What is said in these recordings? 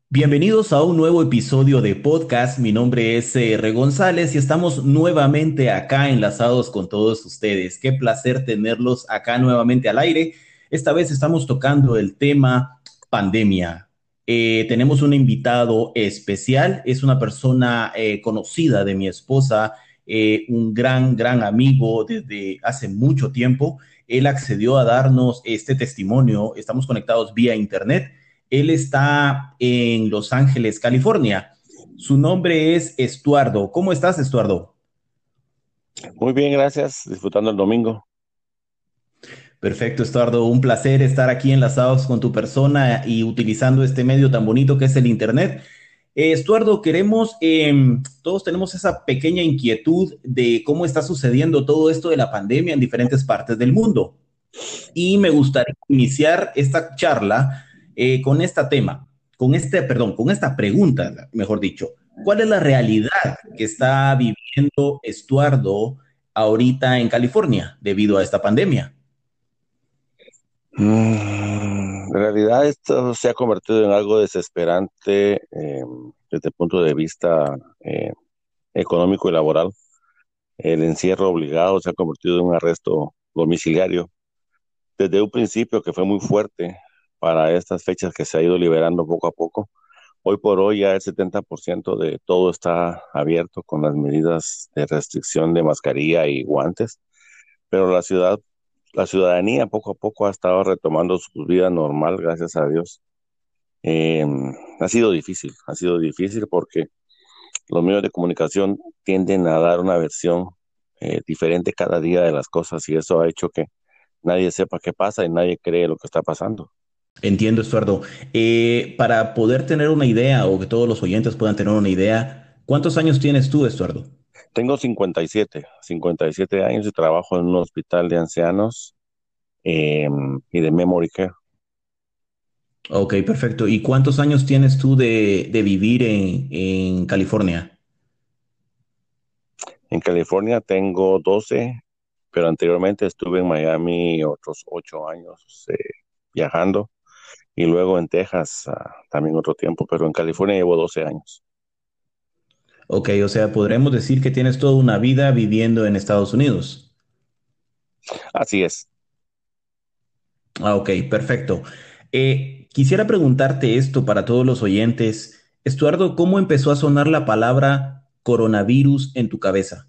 Bienvenidos a un nuevo episodio de podcast. Mi nombre es R. González y estamos nuevamente acá enlazados con todos ustedes. Qué placer tenerlos acá nuevamente al aire. Esta vez estamos tocando el tema pandemia. Tenemos un invitado especial, es una persona conocida de mi esposa, un gran amigo desde hace mucho tiempo. Él accedió a darnos este testimonio. Estamos conectados vía internet. Él está en Los Ángeles, California. Su nombre es Estuardo. ¿Cómo estás, Estuardo? Muy bien, gracias. Disfrutando el domingo. Perfecto, Estuardo. Un placer estar aquí enlazados con tu persona y utilizando este medio tan bonito que es el Internet. Estuardo, todos tenemos esa pequeña inquietud de cómo está sucediendo todo esto de la pandemia en diferentes partes del mundo. Y me gustaría iniciar esta charla con con esta pregunta, mejor dicho. ¿Cuál es la realidad que está viviendo Estuardo ahorita en California debido a esta pandemia? En realidad esto se ha convertido en algo desesperante desde el punto de vista eh, económico y laboral. El encierro obligado se ha convertido en un arresto domiciliario. Desde un principio que fue muy fuerte para estas fechas que se ha ido liberando poco a poco. Hoy por hoy ya el 70% de todo está abierto con las medidas de restricción de mascarilla y guantes, pero la ciudadanía poco a poco ha estado retomando su vida normal, gracias a Dios. Eh, ha sido difícil porque los medios de comunicación tienden a dar una versión diferente cada día de las cosas y eso ha hecho que nadie sepa qué pasa y nadie cree lo que está pasando. Entiendo, Estuardo. Para poder tener una idea o que todos los oyentes puedan tener una idea, ¿cuántos años tienes tú, Estuardo? Tengo 57 años y trabajo en un hospital de ancianos eh, y de memory care. Ok, perfecto. ¿Y cuántos años tienes tú de vivir en California? En California tengo 12, pero anteriormente estuve en Miami otros 8 años viajando y luego en Texas también otro tiempo, pero en California llevo 12 años. Ok, o sea, podremos decir que tienes toda una vida viviendo en Estados Unidos. Así es. Ah, ok, perfecto. Quisiera preguntarte esto para todos los oyentes. Estuardo, ¿cómo empezó a sonar la palabra coronavirus en tu cabeza?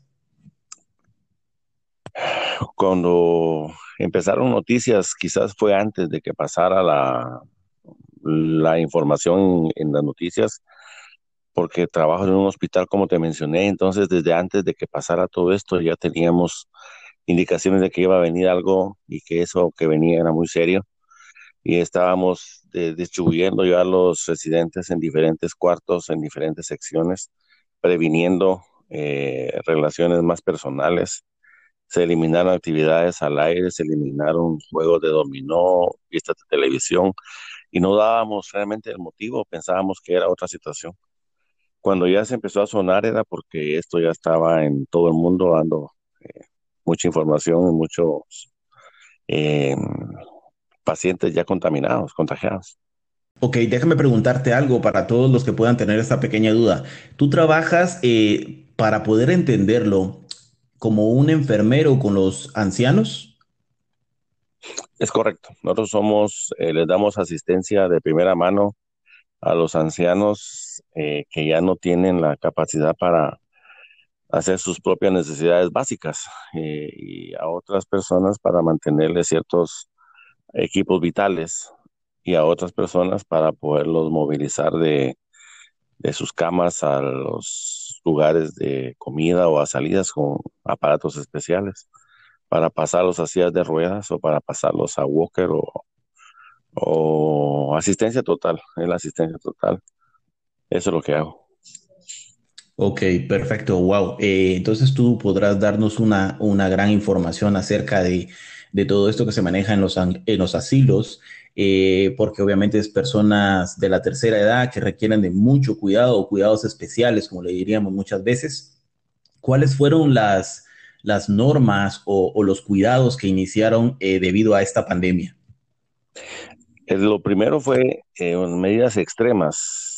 Cuando empezaron noticias, quizás fue antes de que pasara la información en las noticias, porque trabajo en un hospital, como te mencioné, entonces desde antes de que pasara todo esto ya teníamos indicaciones de que iba a venir algo y que eso que venía era muy serio y estábamos distribuyendo ya a los residentes en diferentes cuartos, en diferentes secciones, previniendo relaciones más personales. Se eliminaron actividades al aire, se eliminaron juegos de dominó, vistas de televisión y no dábamos realmente el motivo, pensábamos que era otra situación. Cuando ya se empezó a sonar era porque esto ya estaba en todo el mundo dando eh, mucha información y muchos eh, pacientes ya contaminados, contagiados. Ok, déjame preguntarte algo para todos los que puedan tener esta pequeña duda. ¿Tú trabajas para poder entenderlo como un enfermero con los ancianos? Es correcto. Nosotros les damos asistencia de primera mano a los ancianos que ya no tienen la capacidad para hacer sus propias necesidades básicas y a otras personas para mantenerles ciertos equipos vitales y a otras personas para poderlos movilizar de sus camas a los lugares de comida o a salidas con aparatos especiales para pasarlos a sillas de ruedas o para pasarlos a walker o asistencia total, es la asistencia total. Eso es lo que hago. Ok, perfecto, wow. Entonces tú podrás darnos una gran información acerca de todo esto que se maneja en en los asilos, porque obviamente es personas de la tercera edad que requieren de mucho cuidado o cuidados especiales, como le diríamos muchas veces. ¿Cuáles fueron las normas o los cuidados que iniciaron debido a esta pandemia? Lo primero fue medidas extremas.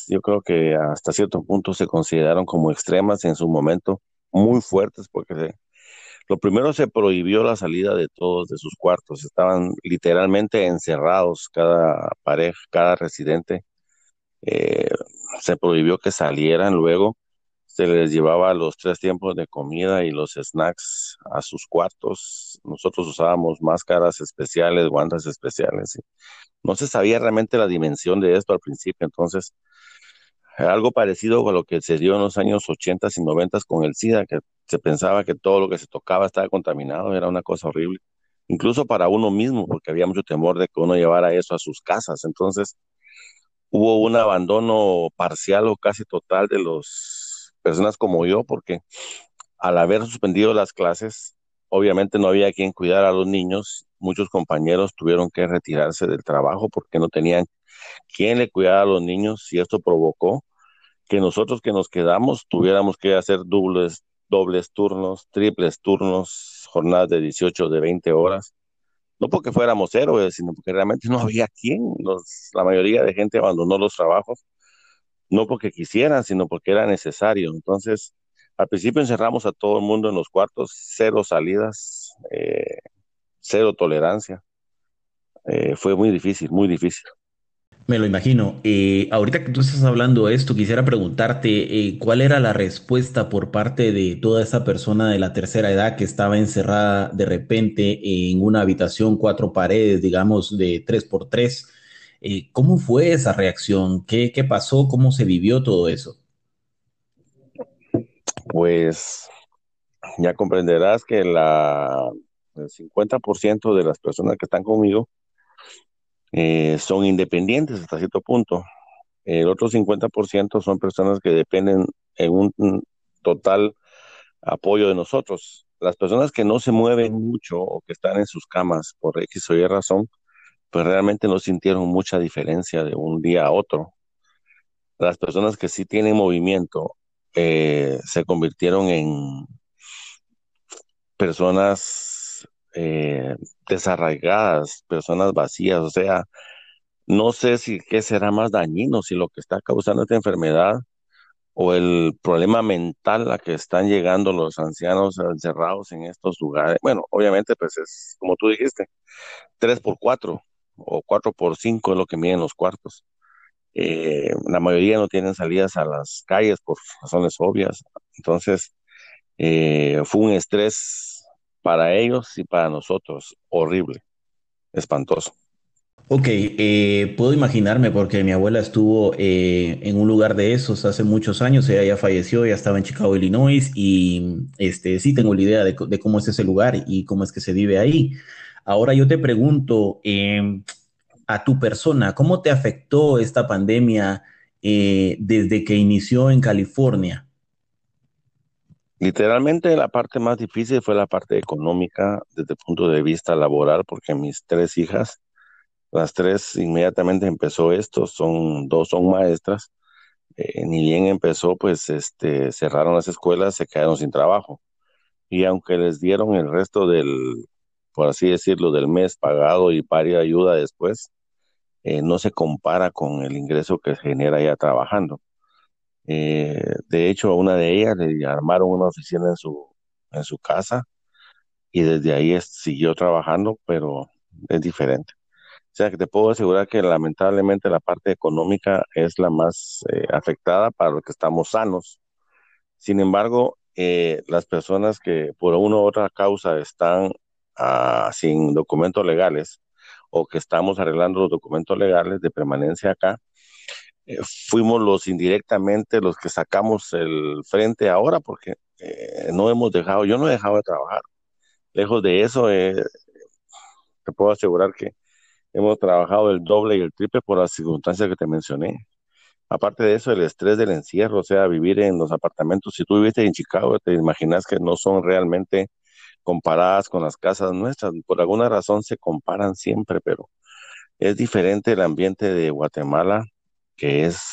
yo creo que hasta cierto punto se consideraron como extremas en su momento, muy fuertes, porque lo primero se prohibió la salida de todos de sus cuartos, estaban literalmente encerrados cada pareja, cada residente, eh, se prohibió que salieran, luego se les llevaba los tres tiempos de comida y los snacks a sus cuartos, nosotros usábamos máscaras especiales, guantes especiales, no se sabía realmente la dimensión de esto al principio, entonces algo parecido con lo que se dio en los años 80 y 90 con el SIDA, que se pensaba que todo lo que se tocaba estaba contaminado, era una cosa horrible, incluso para uno mismo, porque había mucho temor de que uno llevara eso a sus casas. Entonces hubo un abandono parcial o casi total de las personas como yo, porque al haber suspendido las clases, obviamente no había quien cuidar a los niños. Muchos compañeros tuvieron que retirarse del trabajo porque no tenían quien le cuidara a los niños y esto provocó que nosotros que nos quedamos tuviéramos que hacer dobles turnos, triples turnos, jornadas de 18, de 20 horas. No porque fuéramos héroes, sino porque realmente no había quien. La mayoría de gente abandonó los trabajos, no porque quisieran, sino porque era necesario. Entonces, al principio encerramos a todo el mundo en los cuartos, cero salidas, cero tolerancia. Fue muy difícil, muy difícil. Me lo imagino. Ahorita que tú estás hablando de esto, quisiera preguntarte cuál era la respuesta por parte de toda esa persona de la tercera edad que estaba encerrada de repente en una habitación, cuatro paredes, digamos, de 3x3. ¿Cómo fue esa reacción? ¿Qué pasó? ¿Cómo se vivió todo eso? Pues ya comprenderás que el 50% de las personas que están conmigo son independientes hasta cierto punto. El otro 50% son personas que dependen en un total apoyo de nosotros. Las personas que no se mueven mucho o que están en sus camas por X o Y razón, pues realmente no sintieron mucha diferencia de un día a otro. Las personas que sí tienen movimiento se convirtieron en personas desarraigadas, personas vacías, o sea, no sé si qué será más dañino, si lo que está causando esta enfermedad o el problema mental a que están llegando los ancianos encerrados en estos lugares. Bueno, obviamente, pues es como tú dijiste, 3x4 o 4x5 es lo que miden los cuartos. La mayoría no tienen salidas a las calles por razones obvias. Entonces, fue un estrés para ellos y para nosotros horrible, espantoso. Ok, puedo imaginarme porque mi abuela estuvo en un lugar de esos hace muchos años, ella ya falleció, ya estaba en Chicago, Illinois, y sí tengo la idea de cómo es ese lugar y cómo es que se vive ahí. Ahora yo te pregunto, a tu persona, ¿cómo te afectó esta pandemia desde que inició en California? Literalmente la parte más difícil fue la parte económica desde el punto de vista laboral, porque mis tres hijas, las tres inmediatamente empezó esto, dos son maestras, ni bien empezó, pues cerraron las escuelas, se quedaron sin trabajo. Y aunque les dieron el resto por así decirlo, del mes pagado y paria ayuda después, no se compara con el ingreso que genera ya trabajando. De hecho, a una de ellas le armaron una oficina en su casa y desde ahí siguió trabajando, pero es diferente. O sea que te puedo asegurar que lamentablemente la parte económica es la más afectada para los que estamos sanos. Sin embargo, las personas que por una u otra causa están sin documentos legales o que estamos arreglando los documentos legales de permanencia acá, fuimos los indirectamente los que sacamos el frente ahora porque no hemos dejado, yo no he dejado de trabajar. Lejos de eso, te puedo asegurar que hemos trabajado el doble y el triple por las circunstancias que te mencioné. Aparte de eso, el estrés del encierro, o sea, vivir en los apartamentos. Si tú viviste en Chicago, te imaginas que no son realmente comparadas con las casas nuestras. Por alguna razón se comparan siempre, pero es diferente el ambiente de Guatemala, que es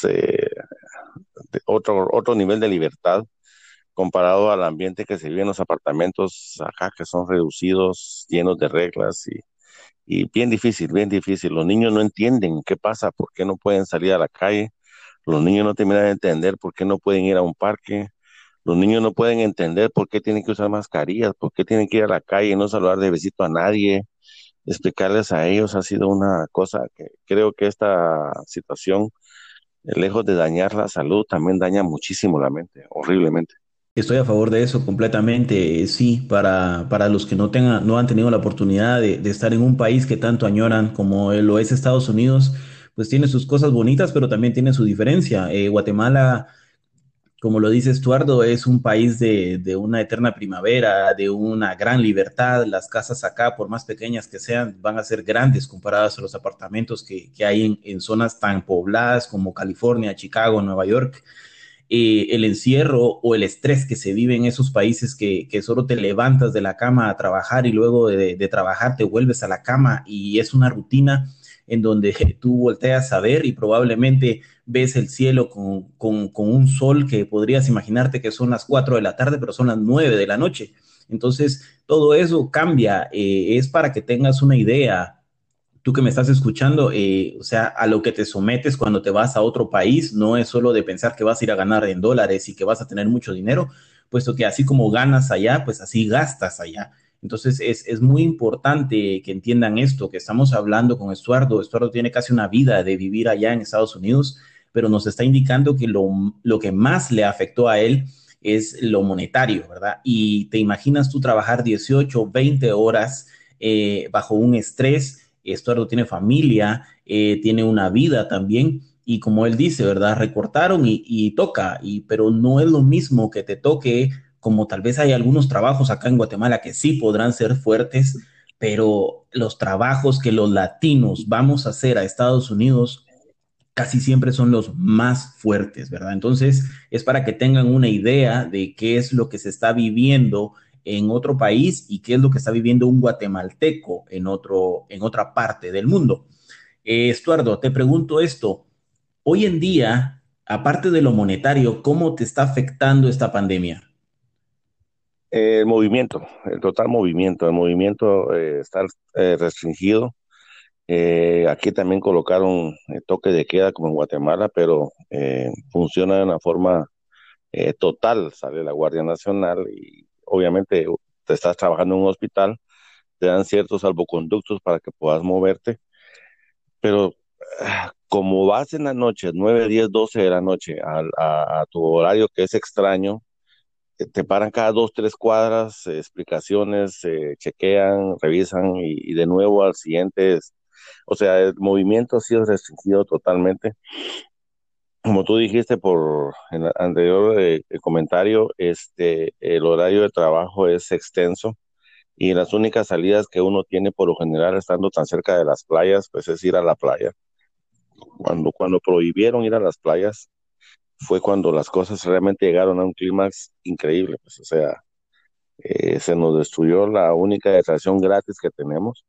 de otro nivel de libertad comparado al ambiente que se vive en los apartamentos acá, que son reducidos, llenos de reglas y bien difícil, bien difícil. Los niños no entienden qué pasa, por qué no pueden salir a la calle. Los niños no terminan de entender por qué no pueden ir a un parque. Los niños no pueden entender por qué tienen que usar mascarillas, por qué tienen que ir a la calle y no saludar de besito a nadie. Explicarles a ellos ha sido una cosa que creo que esta situación, lejos de dañar la salud, también daña muchísimo la mente, horriblemente. Estoy a favor de eso completamente, sí, para los que no han tenido la oportunidad de estar en un país que tanto añoran como lo es Estados Unidos, pues tiene sus cosas bonitas, pero también tiene su diferencia. Guatemala, como lo dice Estuardo, es un país de una eterna primavera, de una gran libertad. Las casas acá, por más pequeñas que sean, van a ser grandes comparadas a los apartamentos que hay en zonas tan pobladas como California, Chicago, Nueva York. El encierro o el estrés que se vive en esos países que solo te levantas de la cama a trabajar y luego de trabajar te vuelves a la cama y es una rutina en donde tú volteas a ver y probablemente ves el cielo con un sol que podrías imaginarte que son las 4 de la tarde, pero son las 9 de la noche. Entonces, todo eso cambia. Es para que tengas una idea tú que me estás escuchando, o sea, a lo que te sometes cuando te vas a otro país, no es solo de pensar que vas a ir a ganar en dólares y que vas a tener mucho dinero, puesto que así como ganas allá, pues así gastas allá. Entonces es muy importante que entiendan esto, que estamos hablando con Estuardo. Estuardo tiene casi una vida de vivir allá en Estados Unidos, pero nos está indicando que lo que más le afectó a él es lo monetario, ¿verdad? Y te imaginas tú trabajar 18, 20 horas bajo un estrés. Estuardo tiene familia, tiene una vida también, y como él dice, ¿verdad? Recortaron y toca, pero no es lo mismo que te toque, como tal vez hay algunos trabajos acá en Guatemala que sí podrán ser fuertes, pero los trabajos que los latinos vamos a hacer a Estados Unidos casi siempre son los más fuertes, ¿verdad? Entonces, es para que tengan una idea de qué es lo que se está viviendo en otro país y qué es lo que está viviendo un guatemalteco en otra parte del mundo. Estuardo, te pregunto esto. Hoy en día, aparte de lo monetario, ¿cómo te está afectando esta pandemia? El movimiento, el total movimiento, el movimiento está restringido. Aquí también colocaron toque de queda como en Guatemala, pero funciona de una forma total. Sale la Guardia Nacional y obviamente te estás trabajando en un hospital, te dan ciertos salvoconductos para que puedas moverte, pero como vas en la noche, 9, 10, 12 de la noche, a tu horario que es extraño, te paran cada 2, 3 cuadras, explicaciones, chequean, revisan y de nuevo al siguiente. O sea, el movimiento ha sido restringido totalmente. Como tú dijiste por en el anterior comentario, el horario de trabajo es extenso y las únicas salidas que uno tiene por lo general estando tan cerca de las playas, pues es ir a la playa. Cuando prohibieron ir a las playas, fue cuando las cosas realmente llegaron a un clímax increíble, pues, o sea, se nos destruyó la única atracción gratis que tenemos.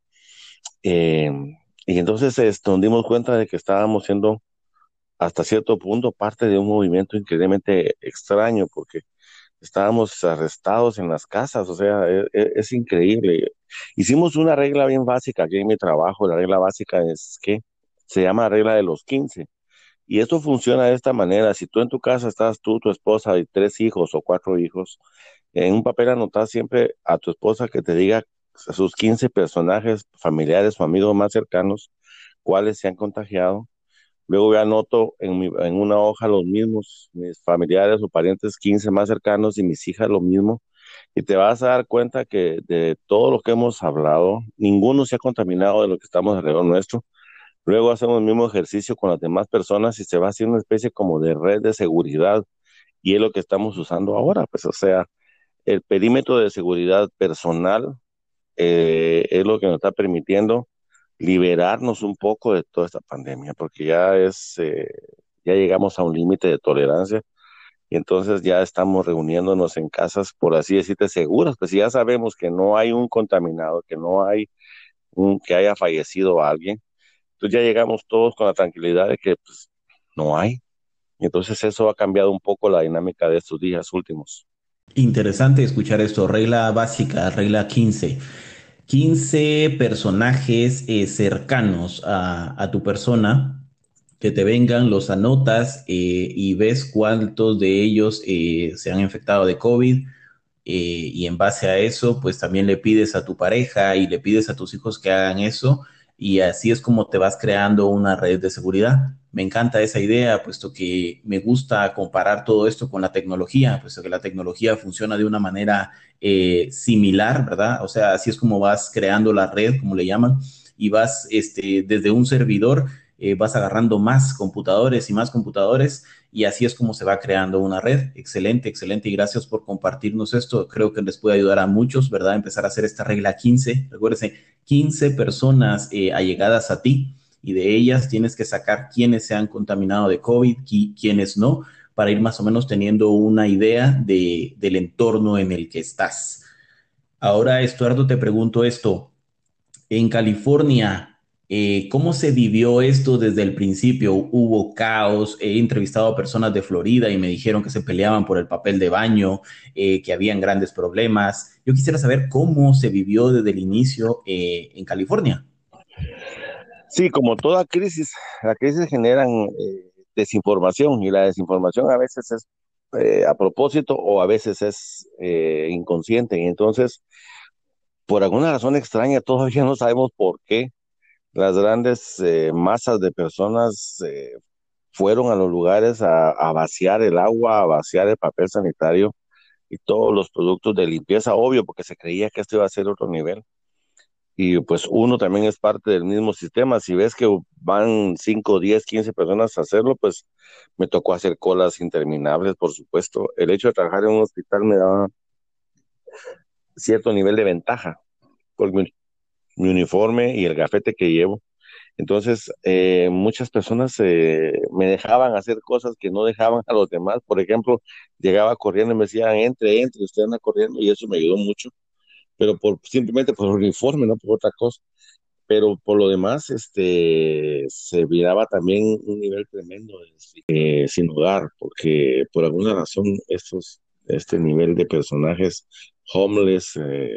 Eh, y entonces nos dimos cuenta de que estábamos siendo hasta cierto punto parte de un movimiento increíblemente extraño, porque estábamos arrestados en las casas, o sea, es increíble. Hicimos una regla bien básica aquí en mi trabajo, la regla básica es que se llama regla de los 15. Y esto funciona de esta manera, si tú en tu casa estás tú, tu esposa y 3 hijos o 4 hijos, en un papel anotas siempre a tu esposa que te diga a sus 15 personajes familiares o amigos más cercanos cuáles se han contagiado. Luego yo anoto en una hoja los mismos, mis familiares o parientes 15 más cercanos y mis hijas lo mismo. Y te vas a dar cuenta que de todo lo que hemos hablado, ninguno se ha contaminado de lo que estamos alrededor nuestro. Luego hacemos el mismo ejercicio con las demás personas y se va haciendo una especie como de red de seguridad. Y es lo que estamos usando ahora, pues o sea, el perímetro de seguridad personal es lo que nos está permitiendo liberarnos un poco de toda esta pandemia, porque ya llegamos a un límite de tolerancia y entonces ya estamos reuniéndonos en casas, por así decirte, seguras, pues si ya sabemos que no hay un contaminado, que no hay que haya fallecido alguien, entonces ya llegamos todos con la tranquilidad de que pues, no hay. Y entonces eso ha cambiado un poco la dinámica de estos días últimos. Interesante escuchar esto. Regla básica, regla 15. 15 personajes cercanos a tu persona que te vengan, los anotas y ves cuántos de ellos se han infectado de COVID y en base a eso, pues también le pides a tu pareja y le pides a tus hijos que hagan eso y así es como te vas creando una red de seguridad. Me encanta esa idea, puesto que me gusta comparar todo esto con la tecnología, puesto que la tecnología funciona de una manera similar, ¿verdad? O sea, así es como vas creando la red, como le llaman, y vas desde un servidor, vas agarrando más computadores y más computadores y así es como se va creando una red. Excelente, excelente y gracias por compartirnos esto. Creo que les puede ayudar a muchos, ¿verdad? Empezar a hacer esta regla 15. Recuérdense, 15 personas allegadas a ti y de ellas tienes que sacar quiénes se han contaminado de COVID y quiénes no, para ir más o menos teniendo una idea del entorno en el que estás. Ahora, Estuardo, te pregunto esto. En California, ¿cómo se vivió esto desde el principio? ¿Hubo caos? He entrevistado a personas de Florida y me dijeron que se peleaban por el papel de baño, que habían grandes problemas. Yo quisiera saber cómo se vivió desde el inicio en California. Sí, como toda crisis, la crisis generan desinformación y la desinformación a veces es a propósito o a veces es inconsciente. Y entonces, por alguna razón extraña, todavía no sabemos por qué las grandes masas de personas fueron a los lugares a vaciar el agua, a vaciar el papel sanitario y todos los productos de limpieza, obvio, porque se creía que esto iba a ser otro nivel. Y pues uno también es parte del mismo sistema. Si ves que van 5, 10, 15 personas a hacerlo, pues me tocó hacer colas interminables, por supuesto. El hecho de trabajar en un hospital me daba cierto nivel de ventaja por mi uniforme y el gafete que llevo. Entonces, muchas personas me dejaban hacer cosas que no dejaban a los demás. Por ejemplo, llegaba corriendo y me decían, entre, usted anda corriendo, y eso me ayudó mucho, pero simplemente por el uniforme, no por otra cosa. Pero por lo demás, se miraba también un nivel tremendo de sin hogar, porque por alguna razón este nivel de personajes homeless,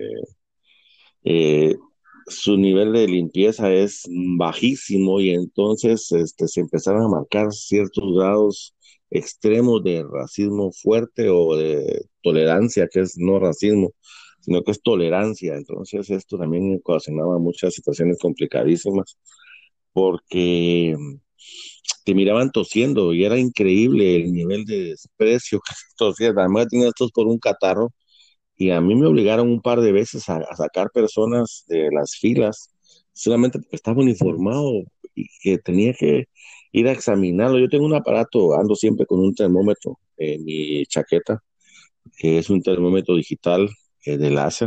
eh, su nivel de limpieza es bajísimo y entonces se empezaron a marcar ciertos grados extremos de racismo fuerte o de tolerancia, que es no racismo, sino que es tolerancia. Entonces esto también ocasionaba muchas situaciones complicadísimas porque te miraban tosiendo y era increíble el nivel de desprecio que tosías. Además tenía estos por un catarro y a mí me obligaron un par de veces a sacar personas de las filas, solamente porque estaba uniformado y que tenía que ir a examinarlo. Yo tengo un aparato, ando siempre con un termómetro en mi chaqueta, que es un termómetro digital de láser.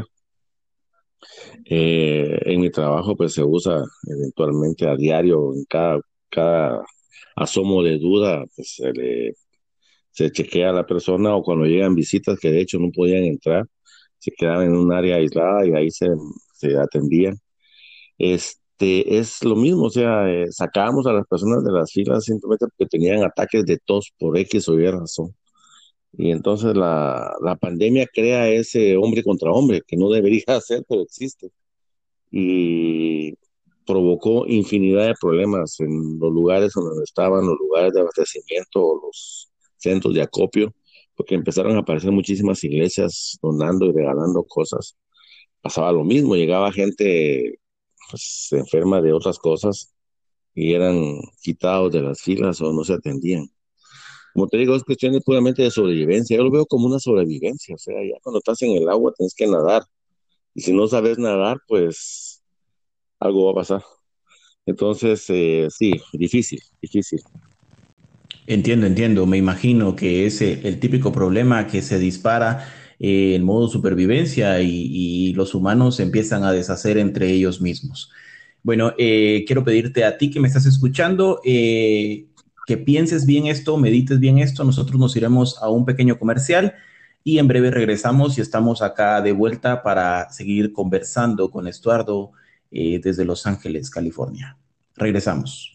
En mi trabajo pues se usa eventualmente a diario, en cada asomo de duda, pues se chequea a la persona o cuando llegan visitas que de hecho no podían entrar, se quedaban en un área aislada y ahí se atendían. Es lo mismo, o sea, sacábamos a las personas de las filas simplemente porque tenían ataques de tos por X o Y razón. Y entonces la pandemia crea ese hombre contra hombre que no debería hacer, pero existe. Y provocó infinidad de problemas en los lugares donde estaban, los lugares de abastecimiento o los centros de acopio, porque empezaron a aparecer muchísimas iglesias donando y regalando cosas. Pasaba lo mismo, llegaba gente pues, enferma de otras cosas y eran quitados de las filas o no se atendían. Como te digo, es cuestión puramente de sobrevivencia. Yo lo veo como una sobrevivencia. O sea, ya cuando estás en el agua tienes que nadar. Y si no sabes nadar, pues algo va a pasar. Entonces, sí, difícil, difícil. Entiendo, entiendo. Me imagino que es el típico problema que se dispara en modo supervivencia y los humanos se empiezan a deshacer entre ellos mismos. Bueno, quiero pedirte a ti que me estás escuchando que pienses bien esto, medites bien esto. Nosotros nos iremos a un pequeño comercial y en breve regresamos y estamos acá de vuelta para seguir conversando con Estuardo desde Los Ángeles, California. Regresamos.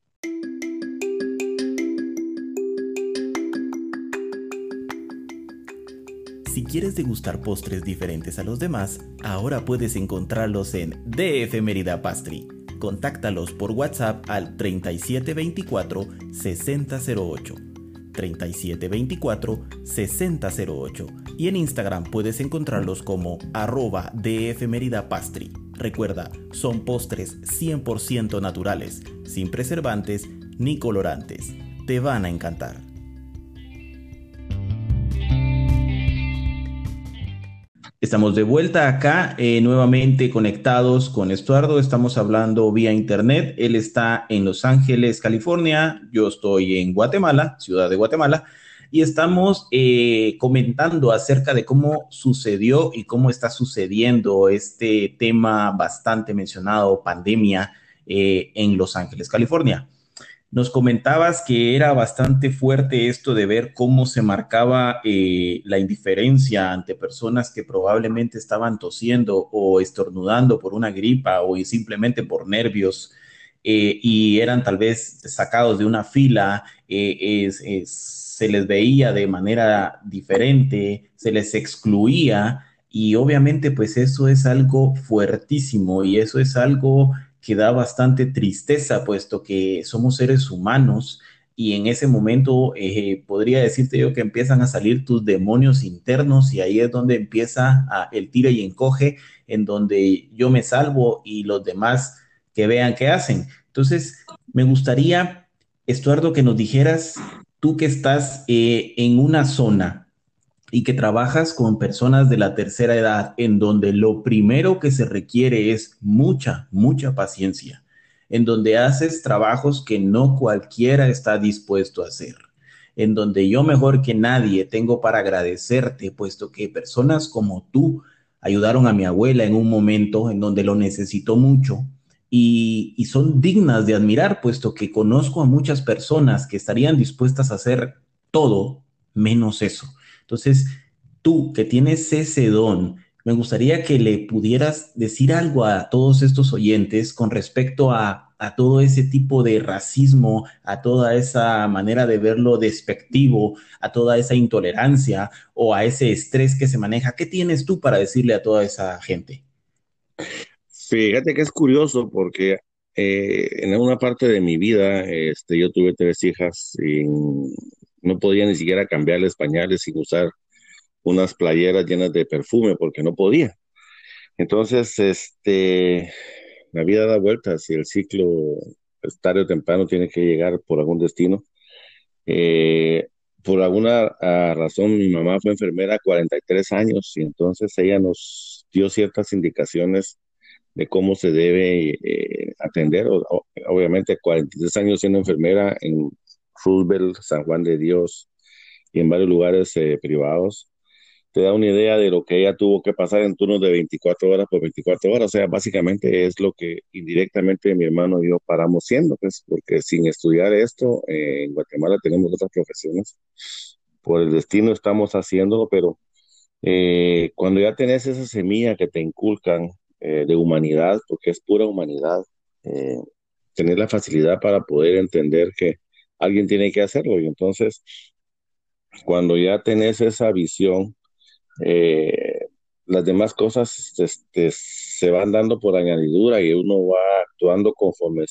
Si quieres degustar postres diferentes a los demás, ahora puedes encontrarlos en DF Mérida Pastry. Contáctalos por WhatsApp al 3724-6008. 3724-6008 y en Instagram puedes encontrarlos como @dfmeridapastry. Recuerda, son postres 100% naturales, sin preservantes ni colorantes. Te van a encantar. Estamos de vuelta acá, nuevamente conectados con Estuardo. Estamos hablando vía internet. Él está en Los Ángeles, California. Yo estoy en Guatemala, ciudad de Guatemala. Y estamos comentando acerca de cómo sucedió y cómo está sucediendo este tema bastante mencionado, pandemia, en Los Ángeles, California. Nos comentabas que era bastante fuerte esto de ver cómo se marcaba la indiferencia ante personas que probablemente estaban tosiendo o estornudando por una gripa o simplemente por nervios, y eran tal vez sacados de una fila, se les veía de manera diferente, se les excluía y obviamente pues eso es algo fuertísimo y eso es algo que da bastante tristeza, puesto que somos seres humanos y en ese momento podría decirte yo que empiezan a salir tus demonios internos y ahí es donde empieza el tira y encoge, en donde yo me salvo y los demás que vean qué hacen. Entonces, me gustaría, Estuardo, que nos dijeras, tú que estás en una zona y que trabajas con personas de la tercera edad, en donde lo primero que se requiere es mucha paciencia, en donde haces trabajos que no cualquiera está dispuesto a hacer, en donde yo mejor que nadie tengo para agradecerte, puesto que personas como tú ayudaron a mi abuela en un momento en donde lo necesitó mucho. Y son dignas de admirar, puesto que conozco a muchas personas que estarían dispuestas a hacer todo menos eso. Entonces, tú que tienes ese don, me gustaría que le pudieras decir algo a todos estos oyentes con respecto a todo ese tipo de racismo, a toda esa manera de verlo despectivo, a toda esa intolerancia o a ese estrés que se maneja. ¿Qué tienes tú para decirle a toda esa gente? Fíjate que es curioso porque en una parte de mi vida yo tuve tres hijas y no podía ni siquiera cambiarles pañales sin usar unas playeras llenas de perfume porque no podía. Entonces, la vida da vueltas y el ciclo, pues, tarde o temprano, tiene que llegar por algún destino. Eh, por alguna razón, mi mamá fue enfermera 43 años y entonces ella nos dio ciertas indicaciones de cómo se debe atender. Obviamente, 43 años siendo enfermera en Roosevelt, San Juan de Dios y en varios lugares privados, te da una idea de lo que ella tuvo que pasar en turnos de 24 horas por 24 horas. O sea, básicamente es lo que indirectamente mi hermano y yo paramos siendo, pues, porque sin estudiar esto, en Guatemala tenemos otras profesiones. Por el destino estamos haciéndolo, pero cuando ya tenés esa semilla que te inculcan de humanidad, porque es pura humanidad, eh, tener la facilidad para poder entender que alguien tiene que hacerlo. Y entonces, cuando ya tenés esa visión, eh, las demás cosas se van dando por añadidura y uno va actuando conforme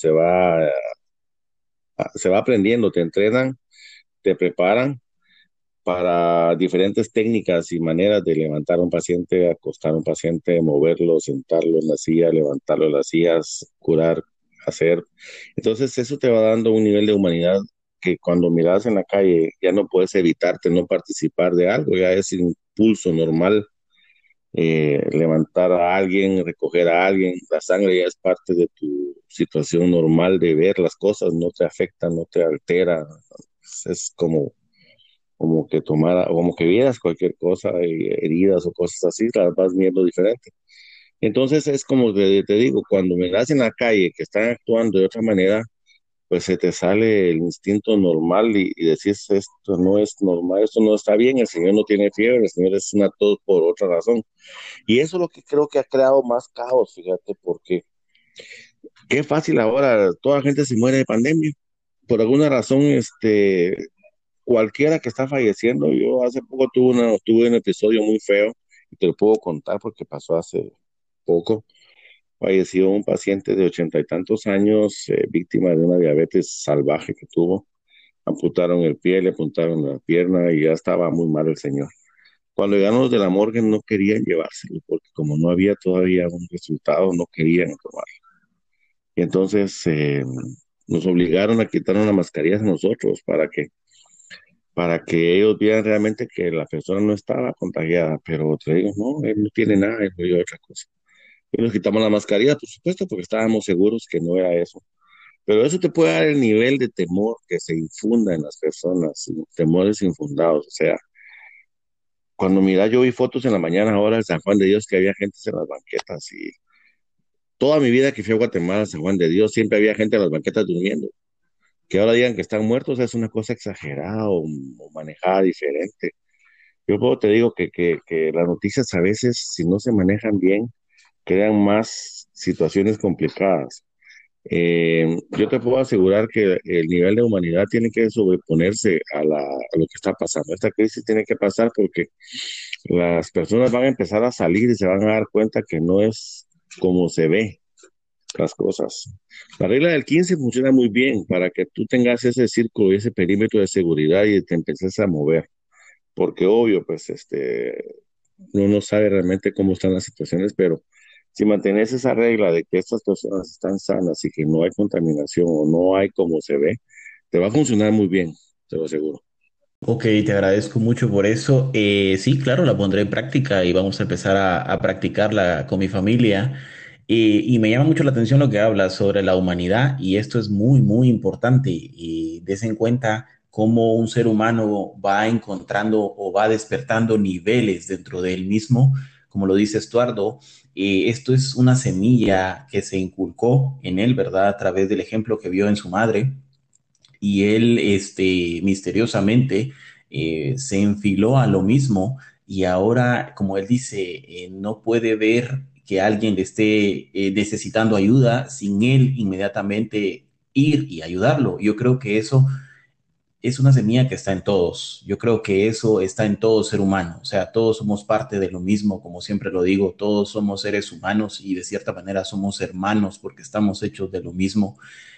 se va aprendiendo, te entrenan, te preparan para diferentes técnicas y maneras de levantar a un paciente, acostar a un paciente, moverlo, sentarlo en la silla, levantarlo en las sillas, curar, hacer. Entonces eso te va dando un nivel de humanidad que cuando miras en la calle ya no puedes evitarte no participar de algo, ya es impulso normal levantar a alguien, recoger a alguien, la sangre ya es parte de tu situación normal de ver las cosas, no te afecta, no te altera, es como que tomara, como que vieras cualquier cosa, heridas o cosas así, las vas viendo diferente. Entonces es como que te digo, cuando me das en la calle que están actuando de otra manera, pues se te sale el instinto normal y decís, esto no es normal, esto no está bien, el señor no tiene fiebre, el señor es una tos por otra razón. Y eso es lo que creo que ha creado más caos, fíjate, porque qué fácil ahora, toda la gente se muere de pandemia. Por alguna razón, cualquiera que está falleciendo, yo hace poco tuve un episodio muy feo, y te lo puedo contar porque pasó hace poco. falleció un paciente de 80 y tantos años, víctima de una diabetes salvaje que tuvo. Amputaron el pie, le amputaron la pierna y ya estaba muy mal el señor. Cuando llegaron los de la morgue no querían llevárselo porque como no había todavía un resultado, no querían tomarlo. Y entonces nos obligaron a quitarnos las mascarillas a nosotros para que ellos vieran realmente que la persona no estaba contagiada. Pero te digo, no, él no tiene nada, él murió de otra cosa. Y nos quitamos la mascarilla, por supuesto, porque estábamos seguros que no era eso. Pero eso te puede dar el nivel de temor que se infunda en las personas, temores infundados. O sea, cuando mira, yo vi fotos en la mañana ahora de San Juan de Dios que había gente en las banquetas y toda mi vida que fui a Guatemala, San Juan de Dios, siempre había gente en las banquetas durmiendo. Que ahora digan que están muertos es una cosa exagerada o manejada diferente. Yo te digo que las noticias a veces, si no se manejan bien, crean más situaciones complicadas. Yo te puedo asegurar que el nivel de humanidad tiene que sobreponerse a lo que está pasando. Esta crisis tiene que pasar porque las personas van a empezar a salir y se van a dar cuenta que no es como se ve las cosas. La regla del 15 funciona muy bien para que tú tengas ese círculo y ese perímetro de seguridad y te empieces a mover, porque obvio, pues uno no sabe realmente cómo están las situaciones, pero si mantienes esa regla de que estas personas están sanas y que no hay contaminación o no hay como se ve, te va a funcionar muy bien, te lo aseguro. Ok, te agradezco mucho por eso. Sí, claro, la pondré en práctica y vamos a empezar a practicarla con mi familia. Y me llama mucho la atención lo que hablas sobre la humanidad y esto es muy, muy importante. Y des en cuenta cómo un ser humano va encontrando o va despertando niveles dentro de él mismo. Como lo dice Estuardo, esto es una semilla que se inculcó en él, ¿verdad? A través del ejemplo que vio en su madre y él, misteriosamente, se enfiló a lo mismo y ahora, como él dice, no puede ver que alguien le esté necesitando ayuda sin él inmediatamente ir y ayudarlo. Yo creo que eso es una semilla que está en todos. Yo creo que eso está en todo ser humano. O sea, todos somos parte de lo mismo, como siempre lo digo, todos somos seres humanos y de cierta manera somos hermanos porque estamos hechos de lo mismo.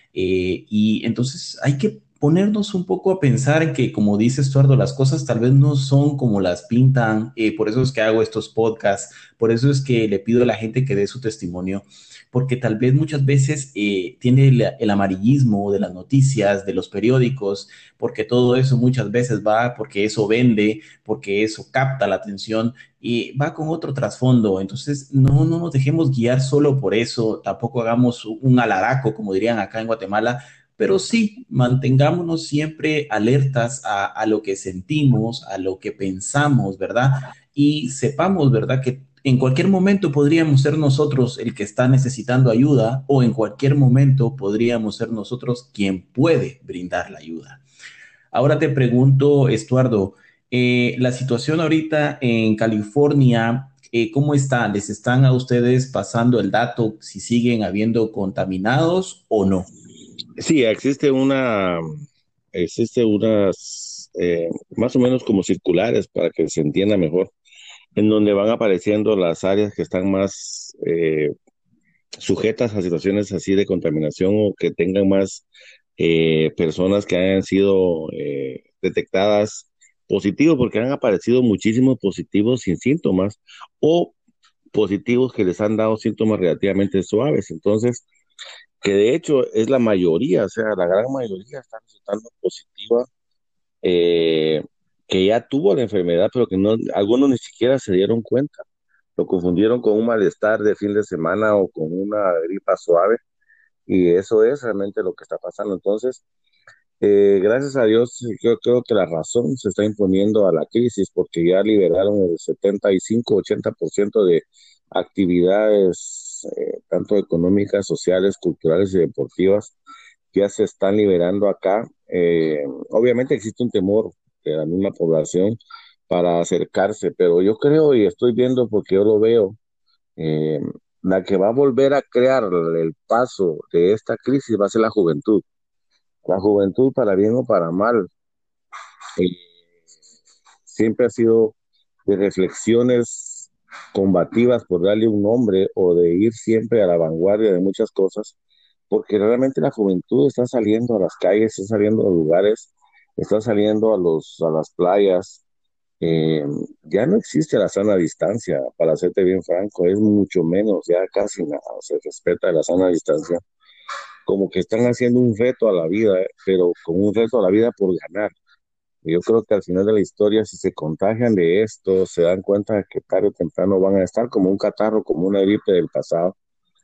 Y entonces hay que ponernos un poco a pensar en que, como dice Estuardo, las cosas tal vez no son como las pintan. Por eso es que hago estos podcasts, por eso es que le pido a la gente que dé su testimonio, porque tal vez muchas veces tiene el amarillismo de las noticias, de los periódicos, porque todo eso muchas veces va porque eso vende, porque eso capta la atención y va con otro trasfondo. Entonces, no nos dejemos guiar solo por eso, tampoco hagamos un alaraco, como dirían acá en Guatemala, pero sí mantengámonos siempre alertas a lo que sentimos, a lo que pensamos, ¿verdad? Y sepamos, ¿verdad? Que en cualquier momento podríamos ser nosotros el que está necesitando ayuda o en cualquier momento podríamos ser nosotros quien puede brindar la ayuda. Ahora te pregunto, Estuardo, la situación ahorita en California, ¿cómo está? ¿Les están a ustedes pasando el dato si siguen habiendo contaminados o no? Sí, existe unas, más o menos como circulares para que se entienda mejor, en donde van apareciendo las áreas que están más sujetas a situaciones así de contaminación o que tengan más personas que hayan sido detectadas positivos, porque han aparecido muchísimos positivos sin síntomas o positivos que les han dado síntomas relativamente suaves. Entonces, que de hecho es la mayoría, o sea, la gran mayoría está resultando positiva, eh, que ya tuvo la enfermedad, pero que no, algunos ni siquiera se dieron cuenta. Lo confundieron con un malestar de fin de semana o con una gripa suave, y eso es realmente lo que está pasando. Entonces, gracias a Dios, yo creo que la razón se está imponiendo a la crisis porque ya liberaron el 75-80% de actividades, tanto económicas, sociales, culturales y deportivas, ya se están liberando acá. Obviamente existe un temor de la misma población para acercarse, pero yo creo y estoy viendo porque yo lo veo, eh, la que va a volver a crear el paso de esta crisis va a ser la juventud. La juventud, para bien o para mal, eh, siempre ha sido de reflexiones, combativas, por darle un nombre, o de ir siempre a la vanguardia de muchas cosas, porque realmente la juventud está saliendo a las calles, está saliendo a los lugares, está saliendo a las playas. Eh, ya no existe la sana distancia, para serte bien franco, es mucho menos, ya casi nada se respeta la sana distancia, como que están haciendo un reto a la vida, pero con un reto a la vida por ganar. Yo creo que al final de la historia, si se contagian de esto, se dan cuenta de que tarde o temprano van a estar como un catarro, como una gripe del pasado,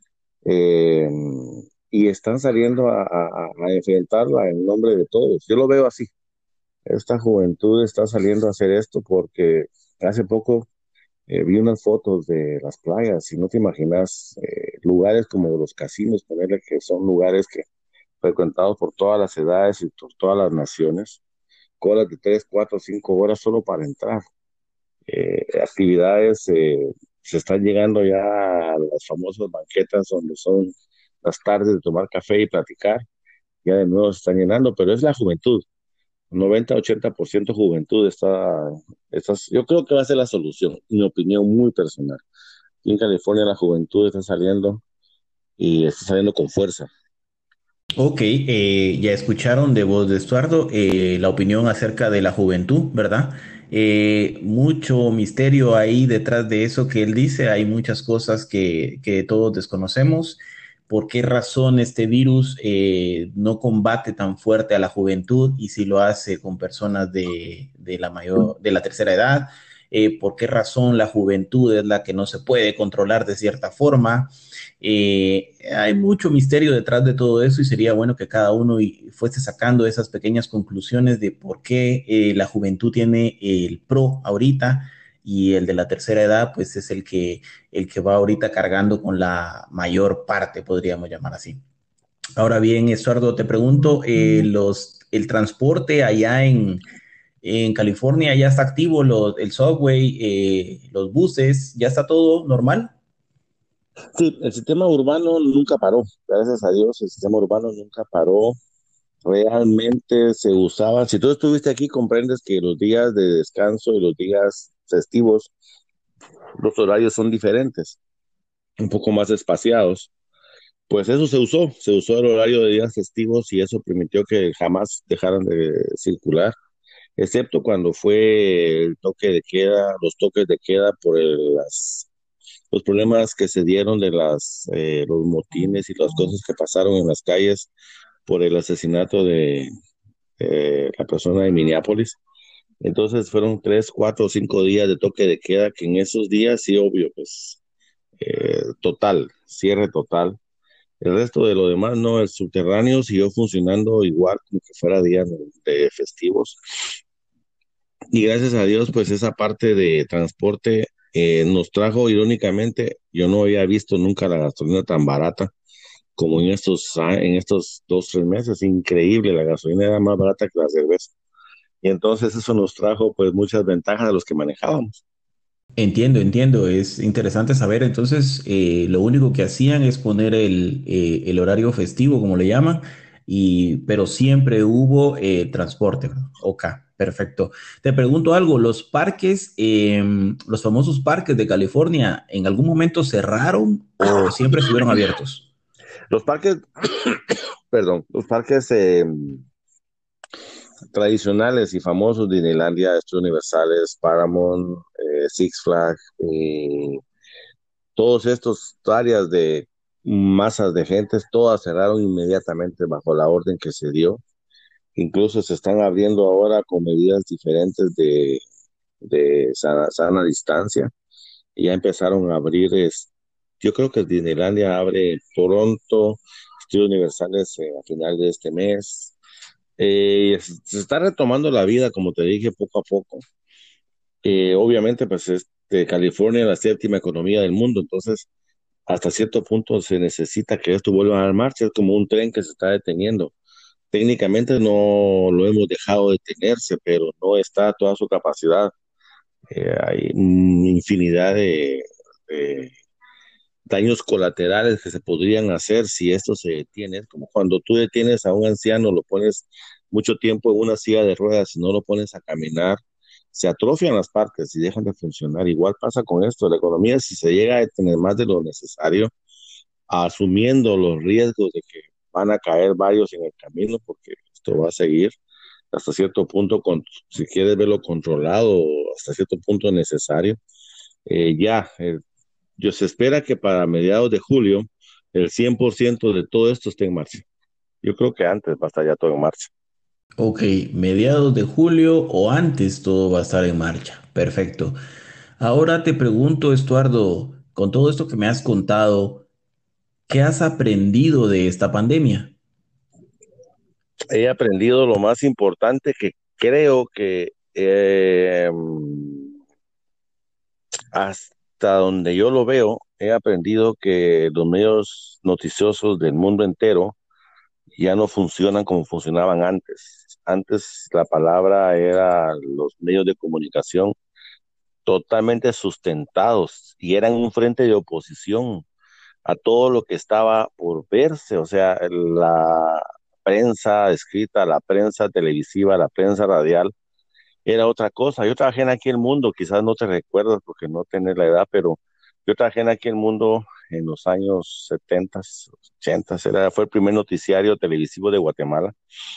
eh, y están saliendo a enfrentarla en nombre de todos. Yo lo veo así. Esta juventud está saliendo a hacer esto porque hace poco vi unas fotos de las playas y no te imaginas lugares como los casinos, ponerle que son lugares que frecuentados por todas las edades y por todas las naciones, colas de 3, 4, 5 horas solo para entrar. Actividades, se están llegando ya a las famosas banquetas donde son las tardes de tomar café y platicar, ya de nuevo se están llenando, pero es la juventud, 90-80% juventud yo creo que va a ser la solución, mi opinión muy personal. Aquí en California la juventud está saliendo y está saliendo con fuerza. Ok, ya escucharon de voz de Estuardo la opinión acerca de la juventud, ¿verdad? Mucho misterio ahí detrás de eso que él dice, hay muchas cosas que todos desconocemos. ¿Por qué razón este virus no combate tan fuerte a la juventud y si lo hace con personas de la mayor, de la tercera edad? ¿Por qué razón la juventud es la que no se puede controlar de cierta forma? Hay mucho misterio detrás de todo eso y sería bueno que cada uno fuese sacando esas pequeñas conclusiones de por qué la juventud tiene el pro ahorita y el de la tercera edad pues es el que va ahorita cargando con la mayor parte, podríamos llamar así. Ahora bien, Estuardo, te pregunto, el transporte allá en California ya está activo, el subway, los buses, ya está todo normal. Sí, el sistema urbano nunca paró, gracias a Dios, el sistema urbano nunca paró. Realmente se usaba, si tú estuviste aquí, comprendes que los días de descanso y los días festivos, los horarios son diferentes, un poco más espaciados. Pues eso se usó el horario de días festivos y eso permitió que jamás dejaran de circular, excepto cuando fue el toque de queda, los toques de queda por los problemas que se dieron de los motines y las cosas que pasaron en las calles por el asesinato de la persona de Minneapolis. Entonces fueron 3, 4, 5 días de toque de queda, que en esos días sí, obvio, pues total, cierre total. El resto de lo demás, no, el subterráneo siguió funcionando igual como que fuera día de festivos. Y gracias a Dios, pues esa parte de transporte nos trajo, irónicamente, yo no había visto nunca la gasolina tan barata como en estos 2, 3 meses. Increíble, la gasolina era más barata que la cerveza. Y entonces eso nos trajo pues muchas ventajas a los que manejábamos. Entiendo, entiendo. Es interesante saber. Entonces, lo único que hacían es poner el horario festivo, como le llaman, pero siempre hubo transporte, ¿no? Ok, perfecto. Te pregunto algo, ¿los parques, los famosos parques de California, en algún momento cerraron o siempre estuvieron abiertos? Los parques, perdón, los parques tradicionales y famosos, Disneylandia, Estudios Universales, Paramount, Six Flags, todos estos áreas de masas de gentes, todas cerraron inmediatamente bajo la orden que se dio. Incluso se están abriendo ahora con medidas diferentes de sana distancia. Y ya empezaron a abrir, yo creo que Disneylandia abre en Toronto, Estudios Universales a final de este mes. Se está retomando la vida, como te dije, poco a poco. Obviamente, pues California es la séptima economía del mundo, entonces hasta cierto punto se necesita que esto vuelva a dar marcha, es como un tren que se está deteniendo. Técnicamente no lo hemos dejado detenerse, pero no está a toda su capacidad. Hay infinidad de daños colaterales que se podrían hacer si esto se detiene. Es como cuando tú detienes a un anciano, lo pones mucho tiempo en una silla de ruedas y no lo pones a caminar, se atrofian las partes y dejan de funcionar. Igual pasa con esto, la economía si se llega a tener más de lo necesario, asumiendo los riesgos de que van a caer varios en el camino, porque esto va a seguir hasta cierto punto, si quieres verlo controlado, hasta cierto punto necesario. Ya, yo se espera que para mediados de julio el 100% de todo esto esté en marcha. Yo creo que antes va a estar ya todo en marcha. Ok, mediados de julio o antes todo va a estar en marcha. Perfecto. Ahora te pregunto, Estuardo, con todo esto que me has contado, ¿qué has aprendido de esta pandemia? He aprendido lo más importante que creo que hasta donde yo lo veo, he aprendido que los medios noticiosos del mundo entero ya no funcionan como funcionaban antes. Antes la palabra era los medios de comunicación totalmente sustentados y eran un frente de oposición a todo lo que estaba por verse, o sea, la prensa escrita, la prensa televisiva, la prensa radial, era otra cosa. Yo trabajé en Aquí el Mundo, quizás no te recuerdas porque no tenés la edad, pero yo trabajé en Aquí el Mundo en los años 70, 80, fue el primer noticiario televisivo de Guatemala.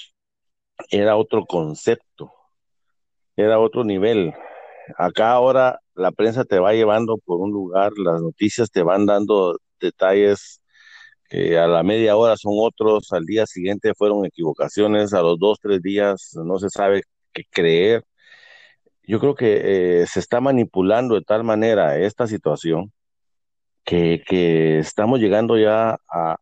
Era otro concepto, era otro nivel. Acá ahora la prensa te va llevando por un lugar, las noticias te van dando detalles que a la media hora son otros, al día siguiente fueron equivocaciones, a los 2, 3 días no se sabe qué creer. Yo creo que se está manipulando de tal manera esta situación que estamos llegando ya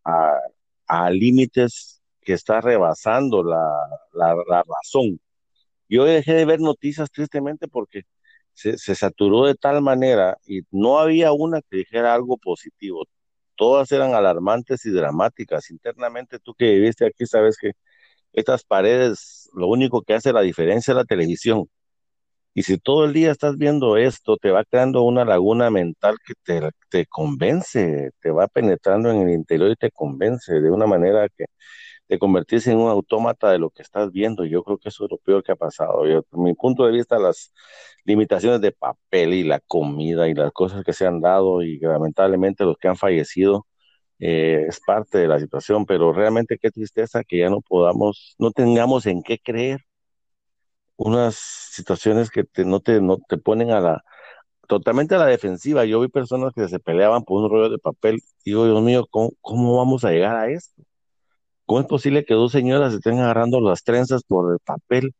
a límites que está rebasando la razón. Yo dejé de ver noticias tristemente porque se saturó de tal manera y no había una que dijera algo positivo. Todas eran alarmantes y dramáticas. Internamente, tú que viviste aquí, sabes que estas paredes, lo único que hace la diferencia es la televisión. Y si todo el día estás viendo esto, te va creando una laguna mental que te convence, te va penetrando en el interior y te convence de una manera que te convertís en un autómata de lo que estás viendo. Yo creo que eso es lo peor que ha pasado. Yo, desde mi punto de vista, las limitaciones de papel y la comida y las cosas que se han dado y que lamentablemente los que han fallecido es parte de la situación, pero realmente qué tristeza que ya no podamos, no tengamos en qué creer unas situaciones que no te ponen totalmente a la defensiva. Yo vi personas que se peleaban por un rollo de papel. Digo, Dios mío, ¿cómo vamos a llegar a esto? ¿Cómo es posible que dos señoras se estén agarrando las trenzas por el papel?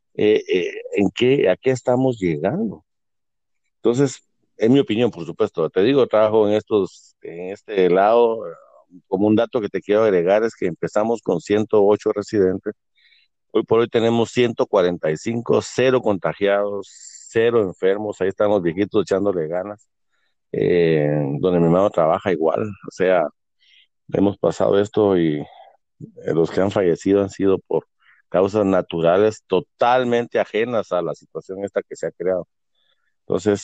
¿A qué estamos llegando? Entonces, en mi opinión, por supuesto, te digo, trabajo en este lado. Como un dato que te quiero agregar es que empezamos con 108 residentes. Hoy por hoy tenemos 145, cero contagiados, cero enfermos. Ahí están los viejitos echándole ganas. Donde mi hermano trabaja igual. O sea, hemos pasado esto y los que han fallecido han sido por causas naturales totalmente ajenas a la situación esta que se ha creado. Entonces,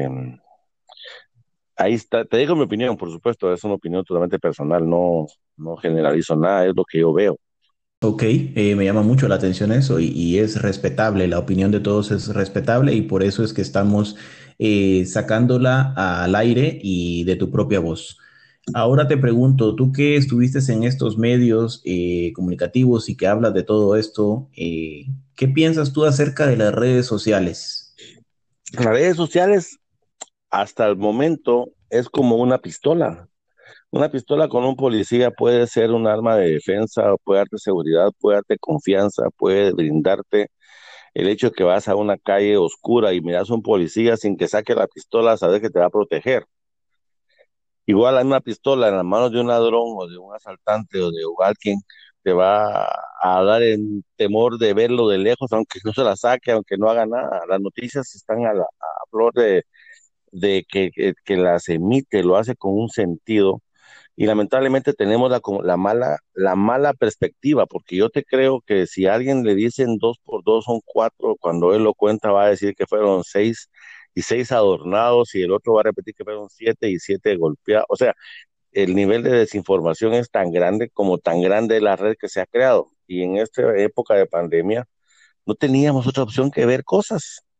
ahí está, te digo mi opinión, por supuesto, es una opinión totalmente personal, no generalizo nada, es lo que yo veo. Ok, me llama mucho la atención eso y es respetable, la opinión de todos es respetable y por eso es que estamos sacándola al aire y de tu propia voz. Ahora te pregunto, tú que estuviste en estos medios comunicativos y que hablas de todo esto, ¿qué piensas tú acerca de las redes sociales? Las redes sociales, hasta el momento, es como una pistola. Una pistola con un policía puede ser un arma de defensa, puede darte seguridad, puede darte confianza, puede brindarte el hecho de que vas a una calle oscura y miras a un policía sin que saque la pistola, sabes que te va a proteger. Igual hay una pistola en las manos de un ladrón o de un asaltante o de alguien, te va a dar el temor de verlo de lejos, aunque no se la saque, aunque no haga nada. Las noticias están a flor de que las emite, lo hace con un sentido. Y lamentablemente tenemos la mala perspectiva, porque yo te creo que si a alguien le dicen 2 por 2 son 4, cuando él lo cuenta va a decir que fueron 6 y 6 adornados y el otro va a repetir que fueron 7 y 7 golpeados. O sea, el nivel de desinformación es tan grande como tan grande la red que se ha creado. Y en esta época de pandemia no teníamos otra opción que ver cosas.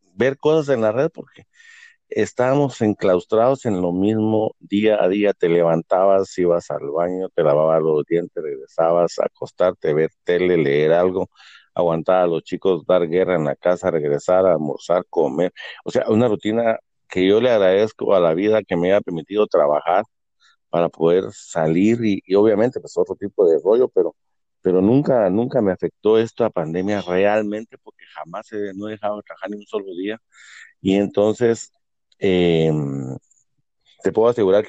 ver cosas en la red porque estábamos enclaustrados en lo mismo día a día. Te levantabas, ibas al baño, te lavabas los dientes, regresabas a acostarte, ver tele, leer algo, aguantar a los chicos, dar guerra en la casa, regresar a almorzar, comer. O sea, una rutina que yo le agradezco a la vida que me ha permitido trabajar para poder salir y obviamente pues otro tipo de rollo, pero nunca me afectó esta pandemia realmente porque jamás no he dejado de trabajar ni un solo día. Y entonces eh, te puedo asegurar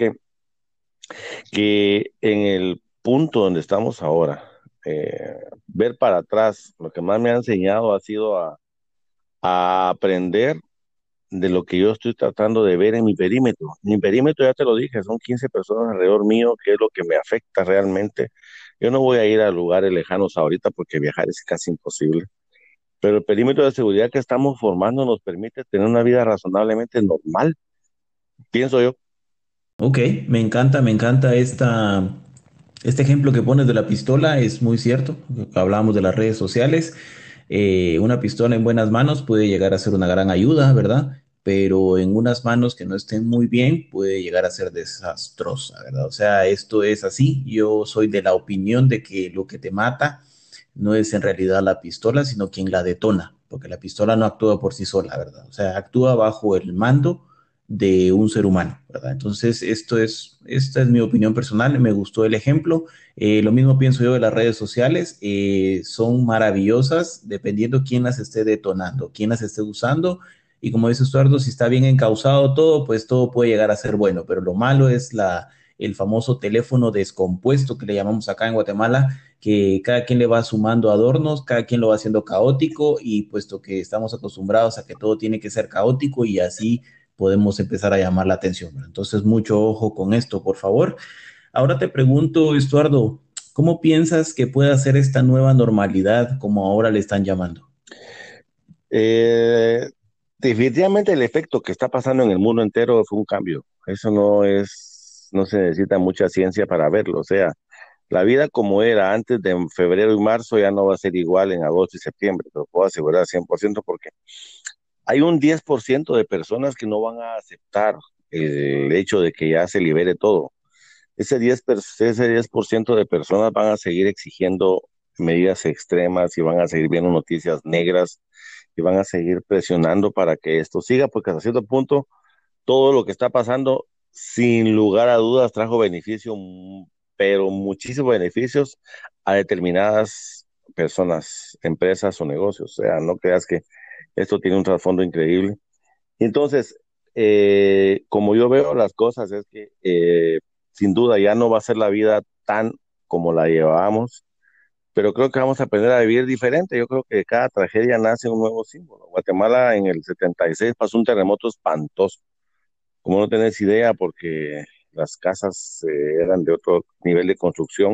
que en el punto donde estamos ahora, ver para atrás, lo que más me ha enseñado ha sido a aprender de lo que yo estoy tratando de ver en mi perímetro. Mi perímetro, ya te lo dije, son 15 personas alrededor mío, que es lo que me afecta realmente. Yo no voy a ir a lugares lejanos ahorita porque viajar es casi imposible, pero el perímetro de seguridad que estamos formando nos permite tener una vida razonablemente normal, pienso yo. Ok, me encanta este ejemplo que pones de la pistola, es muy cierto. Hablamos de las redes sociales. Una pistola en buenas manos puede llegar a ser una gran ayuda, ¿verdad? Pero en unas manos que no estén muy bien puede llegar a ser desastrosa, ¿verdad? O sea, esto es así. Yo soy de la opinión de que lo que te mata no es en realidad la pistola, sino quien la detona, porque la pistola no actúa por sí sola, ¿verdad? O sea, actúa bajo el mando de un ser humano, ¿verdad? Entonces, esta es mi opinión personal, me gustó el ejemplo. Lo mismo pienso yo de las redes sociales, son maravillosas dependiendo quién las esté detonando, quién las esté usando. Y como dice Estuardo, si está bien encausado todo, pues todo puede llegar a ser bueno, pero lo malo es el famoso teléfono descompuesto que le llamamos acá en Guatemala, que cada quien le va sumando adornos, cada quien lo va haciendo caótico y puesto que estamos acostumbrados a que todo tiene que ser caótico y así podemos empezar a llamar la atención. Entonces, mucho ojo con esto, por favor. Ahora te pregunto, Estuardo, ¿cómo piensas que pueda ser esta nueva normalidad como ahora le están llamando? Eh, Definitivamente el efecto que está pasando en el mundo entero fue un cambio. Eso no se necesita mucha ciencia para verlo. O sea, la vida como era antes de febrero y marzo ya no va a ser igual en agosto y septiembre, te lo puedo asegurar 100% porque hay un 10% de personas que no van a aceptar el hecho de que ya se libere todo. Ese 10% de personas van a seguir exigiendo medidas extremas y van a seguir viendo noticias negras y van a seguir presionando para que esto siga, porque hasta cierto punto todo lo que está pasando, sin lugar a dudas, trajo beneficio, pero muchísimos beneficios a determinadas personas, empresas o negocios. O sea, no creas que esto tiene un trasfondo increíble. Entonces, como yo veo las cosas, es que sin duda ya no va a ser la vida tan como la llevábamos, pero creo que vamos a aprender a vivir diferente. Yo creo que de cada tragedia nace un nuevo símbolo. Guatemala en el 76 pasó un terremoto espantoso, como no tenés idea, porque las casas eran de otro nivel de construcción,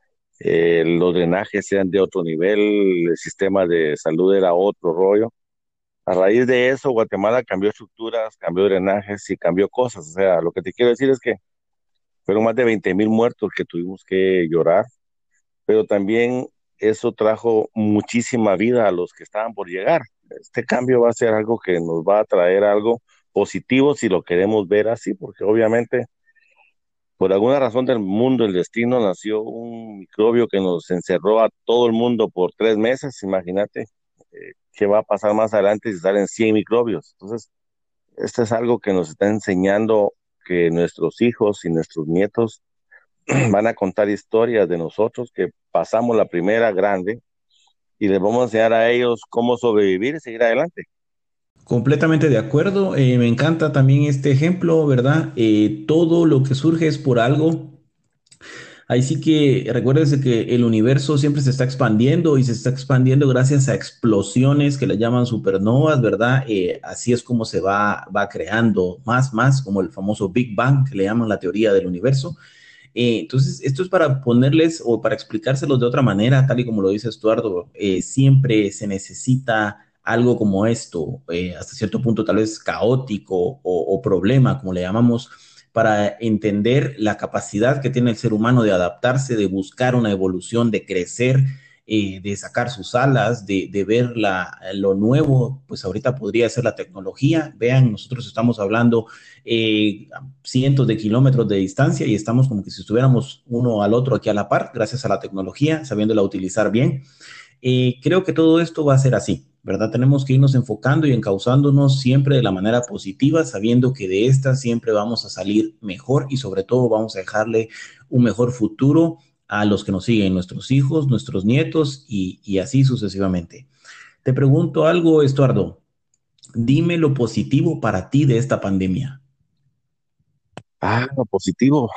los drenajes eran de otro nivel, el sistema de salud era otro rollo. A raíz de eso, Guatemala cambió estructuras, cambió drenajes y cambió cosas. O sea, lo que te quiero decir es que fueron más de 20,000 muertos que tuvimos que llorar, pero también eso trajo muchísima vida a los que estaban por llegar. Este cambio va a ser algo que nos va a traer algo positivo si lo queremos ver así, porque obviamente por alguna razón del mundo, el destino, nació un microbio que nos encerró a todo el mundo por 3 meses. Imagínate qué va a pasar más adelante si salen 100 microbios. Entonces, esto es algo que nos está enseñando que nuestros hijos y nuestros nietos van a contar historias de nosotros que pasamos la primera grande y les vamos a enseñar a ellos cómo sobrevivir y seguir adelante. Completamente de acuerdo. Me encanta también este ejemplo, ¿verdad? Todo lo que surge es por algo. Ahí sí que recuérdense que el universo siempre se está expandiendo y se está expandiendo gracias a explosiones que le llaman supernovas, ¿verdad? Así es como va creando más, como el famoso Big Bang, que le llaman la teoría del universo. Entonces, esto es para ponerles o para explicárselos de otra manera, tal y como lo dice Estuardo, siempre se necesita algo como esto, hasta cierto punto tal vez caótico o problema, como le llamamos, para entender la capacidad que tiene el ser humano de adaptarse, de buscar una evolución, de crecer. de sacar sus alas, de ver lo nuevo, pues ahorita podría ser la tecnología. Vean, nosotros estamos hablando cientos de kilómetros de distancia y estamos como que si estuviéramos uno al otro aquí a la par, gracias a la tecnología, sabiéndola utilizar bien. Creo que todo esto va a ser así, ¿verdad? Tenemos que irnos enfocando y encauzándonos siempre de la manera positiva, sabiendo que de esta siempre vamos a salir mejor y sobre todo vamos a dejarle un mejor futuro a los que nos siguen, nuestros hijos, nuestros nietos y así sucesivamente. Te pregunto algo, Estuardo. Dime lo positivo para ti de esta pandemia. Lo positivo,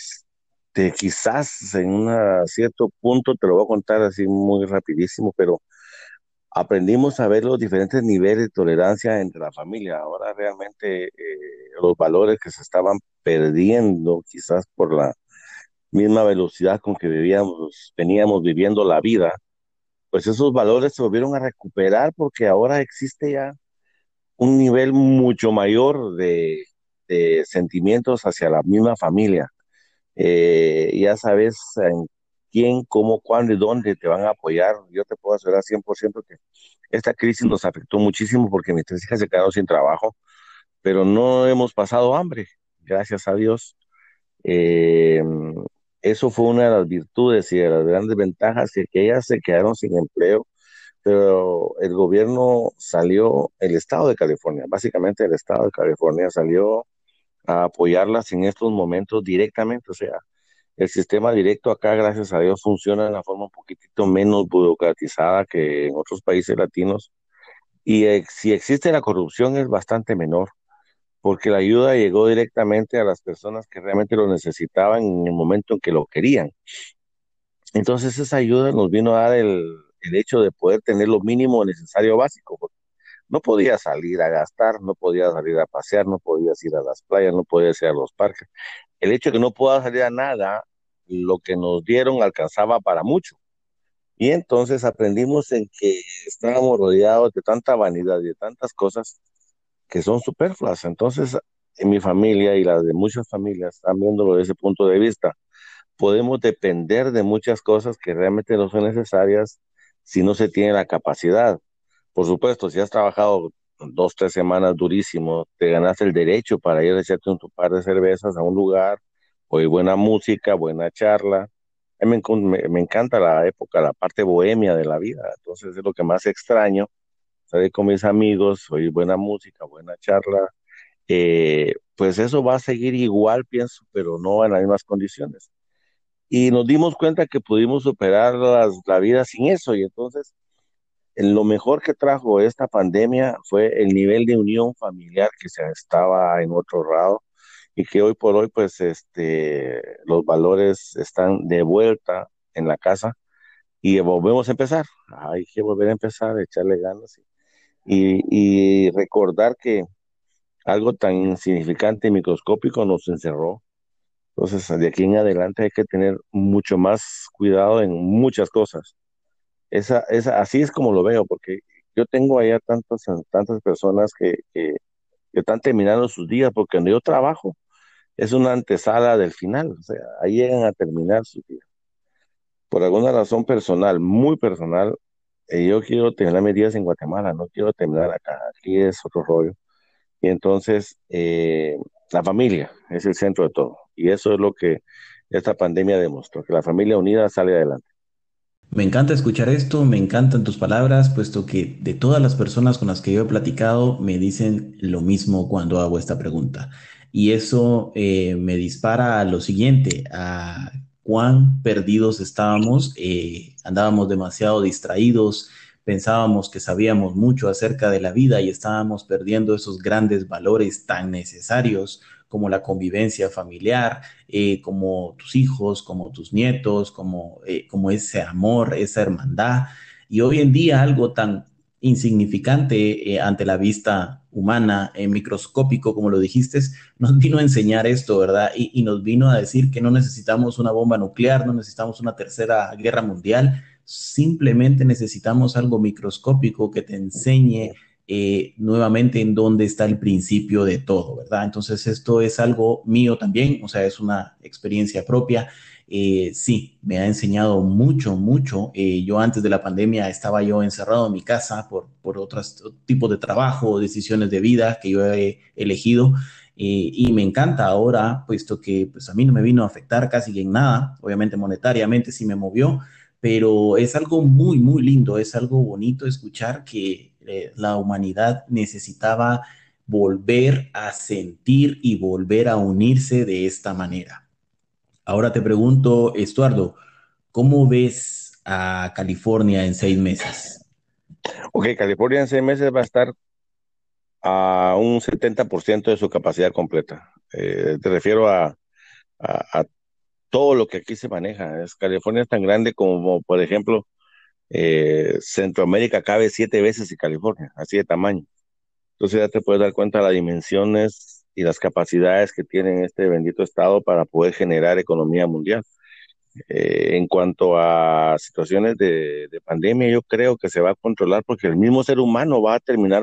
quizás en un cierto punto te lo voy a contar así muy rapidísimo, pero aprendimos a ver los diferentes niveles de tolerancia entre la familia. Ahora realmente los valores que se estaban perdiendo, quizás por la misma velocidad con que veníamos viviendo la vida, pues esos valores se volvieron a recuperar porque ahora existe ya un nivel mucho mayor de sentimientos hacia la misma familia. Ya sabes en quién, cómo, cuándo y dónde te van a apoyar. Yo te puedo asegurar 100% que esta crisis nos afectó muchísimo porque mis tres hijas se quedaron sin trabajo, pero no hemos pasado hambre, gracias a Dios. Eh, Eso fue una de las virtudes y de las grandes ventajas, que ellas se quedaron sin empleo, pero el gobierno salió, el estado de California, básicamente el estado de California salió a apoyarlas en estos momentos directamente. O sea, el sistema directo acá, gracias a Dios, funciona de una forma un poquitito menos burocratizada que en otros países latinos. Y si existe la corrupción es bastante menor, porque la ayuda llegó directamente a las personas que realmente lo necesitaban en el momento en que lo querían. Entonces esa ayuda nos vino a dar el hecho de poder tener lo mínimo necesario básico, porque no podías salir a gastar, no podías salir a pasear, no podías ir a las playas, no podías ir a los parques. El hecho de que no pueda salir a nada, lo que nos dieron alcanzaba para mucho. Y entonces aprendimos en que estábamos rodeados de tanta vanidad y de tantas cosas que son superfluas. Entonces, en mi familia y las de muchas familias están viéndolo desde ese punto de vista. Podemos depender de muchas cosas que realmente no son necesarias si no se tiene la capacidad. Por supuesto, si has trabajado 2, 3 semanas durísimo, te ganaste el derecho para ir a echarte un par de cervezas a un lugar, oír buena música, buena charla. A mí me encanta la época, la parte bohemia de la vida. Entonces es lo que más extraño, salir con mis amigos, oír buena música, buena charla. Pues eso va a seguir igual, pienso, pero no en las mismas condiciones. Y nos dimos cuenta que pudimos superar la vida sin eso. Y entonces lo mejor que trajo esta pandemia fue el nivel de unión familiar que se estaba en otro lado, y que hoy por hoy pues los valores están de vuelta en la casa y volvemos a empezar. Hay que volver a empezar, echarle ganas y recordar que algo tan insignificante y microscópico nos encerró. Entonces, de aquí en adelante hay que tener mucho más cuidado en muchas cosas. Así es como lo veo, porque yo tengo allá tantas personas que están terminando sus días, porque donde yo trabajo es una antesala del final. O sea, ahí llegan a terminar sus días. Por alguna razón personal, muy personal, yo quiero terminar mis días en Guatemala, no quiero terminar acá. Aquí es otro rollo. Y entonces, la familia es el centro de todo. Y eso es lo que esta pandemia demostró, que la familia unida sale adelante. Me encanta escuchar esto, me encantan tus palabras, puesto que de todas las personas con las que yo he platicado me dicen lo mismo cuando hago esta pregunta. Y eso me dispara a lo siguiente, a cuán perdidos estábamos, andábamos demasiado distraídos, pensábamos que sabíamos mucho acerca de la vida y estábamos perdiendo esos grandes valores tan necesarios como la convivencia familiar, como tus hijos, como tus nietos, como ese amor, esa hermandad. Y hoy en día algo tan insignificante ante la vista humana, microscópico, como lo dijiste, nos vino a enseñar esto, ¿verdad? Y nos vino a decir que no necesitamos una bomba nuclear, no necesitamos una tercera guerra mundial, simplemente necesitamos algo microscópico que te enseñe nuevamente en dónde está el principio de todo, ¿verdad? Entonces esto es algo mío también, o sea, es una experiencia propia Sí, me ha enseñado mucho, mucho. Yo antes de la pandemia estaba yo encerrado en mi casa por otros tipos de trabajo, decisiones de vida que yo he elegido. Y me encanta ahora, puesto que pues, a mí no me vino a afectar casi en nada, obviamente monetariamente sí me movió, pero es algo muy, muy lindo, es algo bonito escuchar que la humanidad necesitaba volver a sentir y volver a unirse de esta manera. Ahora te pregunto, Estuardo, ¿cómo ves a California en 6 meses? Ok, California en 6 meses va a estar a un 70% de su capacidad completa. Te refiero a todo lo que aquí se maneja. California es tan grande como, por ejemplo, Centroamérica cabe 7 veces en California, así de tamaño. Entonces ya te puedes dar cuenta de las dimensiones y las capacidades que tiene este bendito estado para poder generar economía mundial. En cuanto a situaciones de pandemia, yo creo que se va a controlar porque el mismo ser humano va a terminar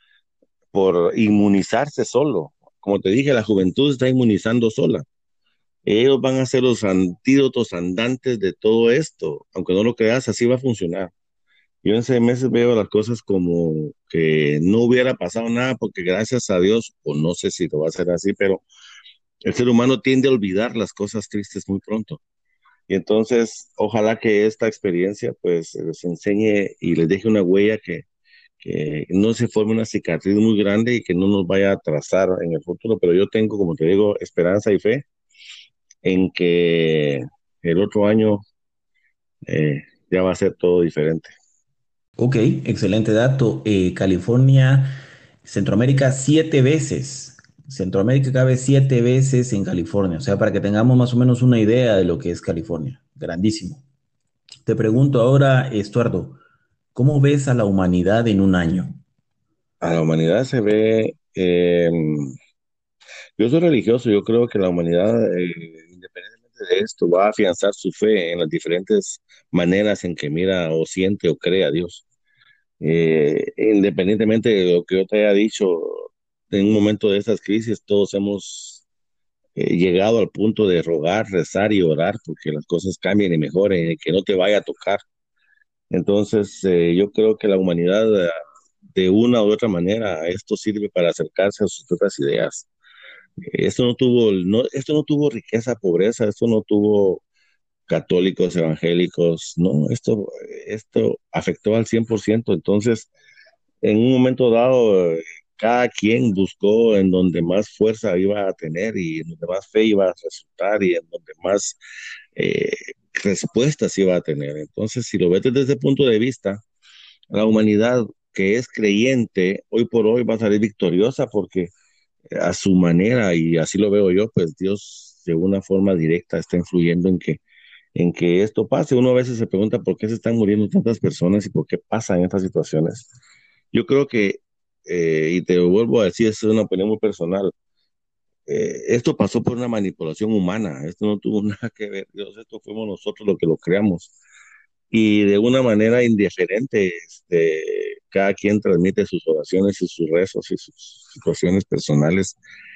por inmunizarse solo. Como te dije, la juventud está inmunizando sola. Ellos van a ser los antídotos andantes de todo esto. Aunque no lo creas, así va a funcionar. Yo en 6 meses veo las cosas como que no hubiera pasado nada porque gracias a Dios, o no sé si lo va a hacer así, pero el ser humano tiende a olvidar las cosas tristes muy pronto. Y entonces, ojalá que esta experiencia pues les enseñe y les deje una huella que no se forme una cicatriz muy grande y que no nos vaya a atrasar en el futuro. Pero yo tengo, como te digo, esperanza y fe en que el otro año ya va a ser todo diferente. Ok, excelente dato. California, Centroamérica 7 veces. Centroamérica cabe 7 veces en California. O sea, para que tengamos más o menos una idea de lo que es California. Grandísimo. Te pregunto ahora, Estuardo, ¿cómo ves a la humanidad en un año? A la humanidad se ve, yo soy religioso, yo creo que la humanidad, independientemente de esto, va a afianzar su fe en las diferentes maneras en que mira o siente o cree a Dios. Independientemente de lo que yo te haya dicho, en un momento de estas crisis todos hemos llegado al punto de rogar, rezar y orar porque las cosas cambien y mejoren y que no te vaya a tocar. Entonces, yo creo que la humanidad, de una u otra manera, esto sirve para acercarse a sus propias ideas. Esto no tuvo riqueza, pobreza, esto no tuvo católicos, evangélicos, no, esto afectó al 100%. Entonces, en un momento dado, cada quien buscó en donde más fuerza iba a tener y en donde más fe iba a resultar y en donde más eh, respuestas iba a tener. Entonces, si lo ves desde ese punto de vista, la humanidad que es creyente hoy por hoy va a salir victoriosa porque a su manera, y así lo veo yo, pues Dios de una forma directa está influyendo en que esto pase. Uno a veces se pregunta por qué se están muriendo tantas personas y por qué pasan estas situaciones. Yo creo que, y te vuelvo a decir, esto es una opinión muy personal, esto pasó por una manipulación humana, esto no tuvo nada que ver, Dios, esto fuimos nosotros los que lo creamos. Y de una manera indiferente, cada quien transmite sus oraciones y sus rezos y sus situaciones personales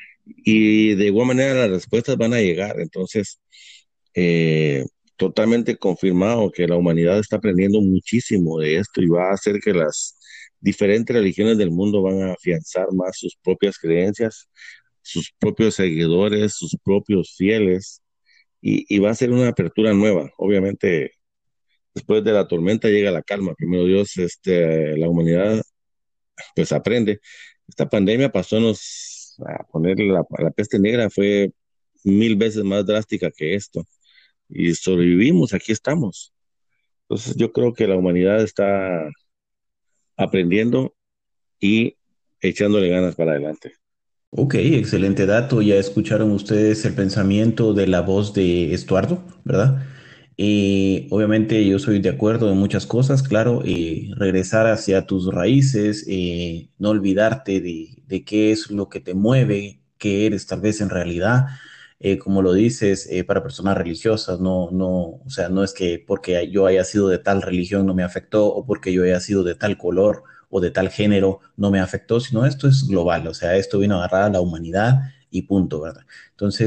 y de igual manera las respuestas van a llegar. Entonces, eh, totalmente confirmado que la humanidad está aprendiendo muchísimo de esto y va a hacer que las diferentes religiones del mundo van a afianzar más sus propias creencias, sus propios seguidores, sus propios fieles y va a ser una apertura nueva. Obviamente, después de la tormenta llega la calma. Primero Dios, la humanidad pues aprende. Esta pandemia pasó a poner la peste negra, fue 1000 veces más drástica que esto. Y sobrevivimos, aquí estamos. Entonces yo creo que la humanidad está aprendiendo y echándole ganas para adelante. Ok, excelente dato. Ya escucharon ustedes el pensamiento de la voz de Estuardo, ¿verdad? Obviamente yo soy de acuerdo en muchas cosas, claro, regresar hacia tus raíces, no olvidarte de qué es lo que te mueve, qué eres tal vez en realidad, como lo dices, para personas religiosas, o sea, no es que porque yo haya sido de tal religión no me afectó o porque yo haya sido de tal color o de tal género no me afectó, sino esto es global, o sea, esto vino a agarrar a la humanidad y punto, ¿verdad? Entonces,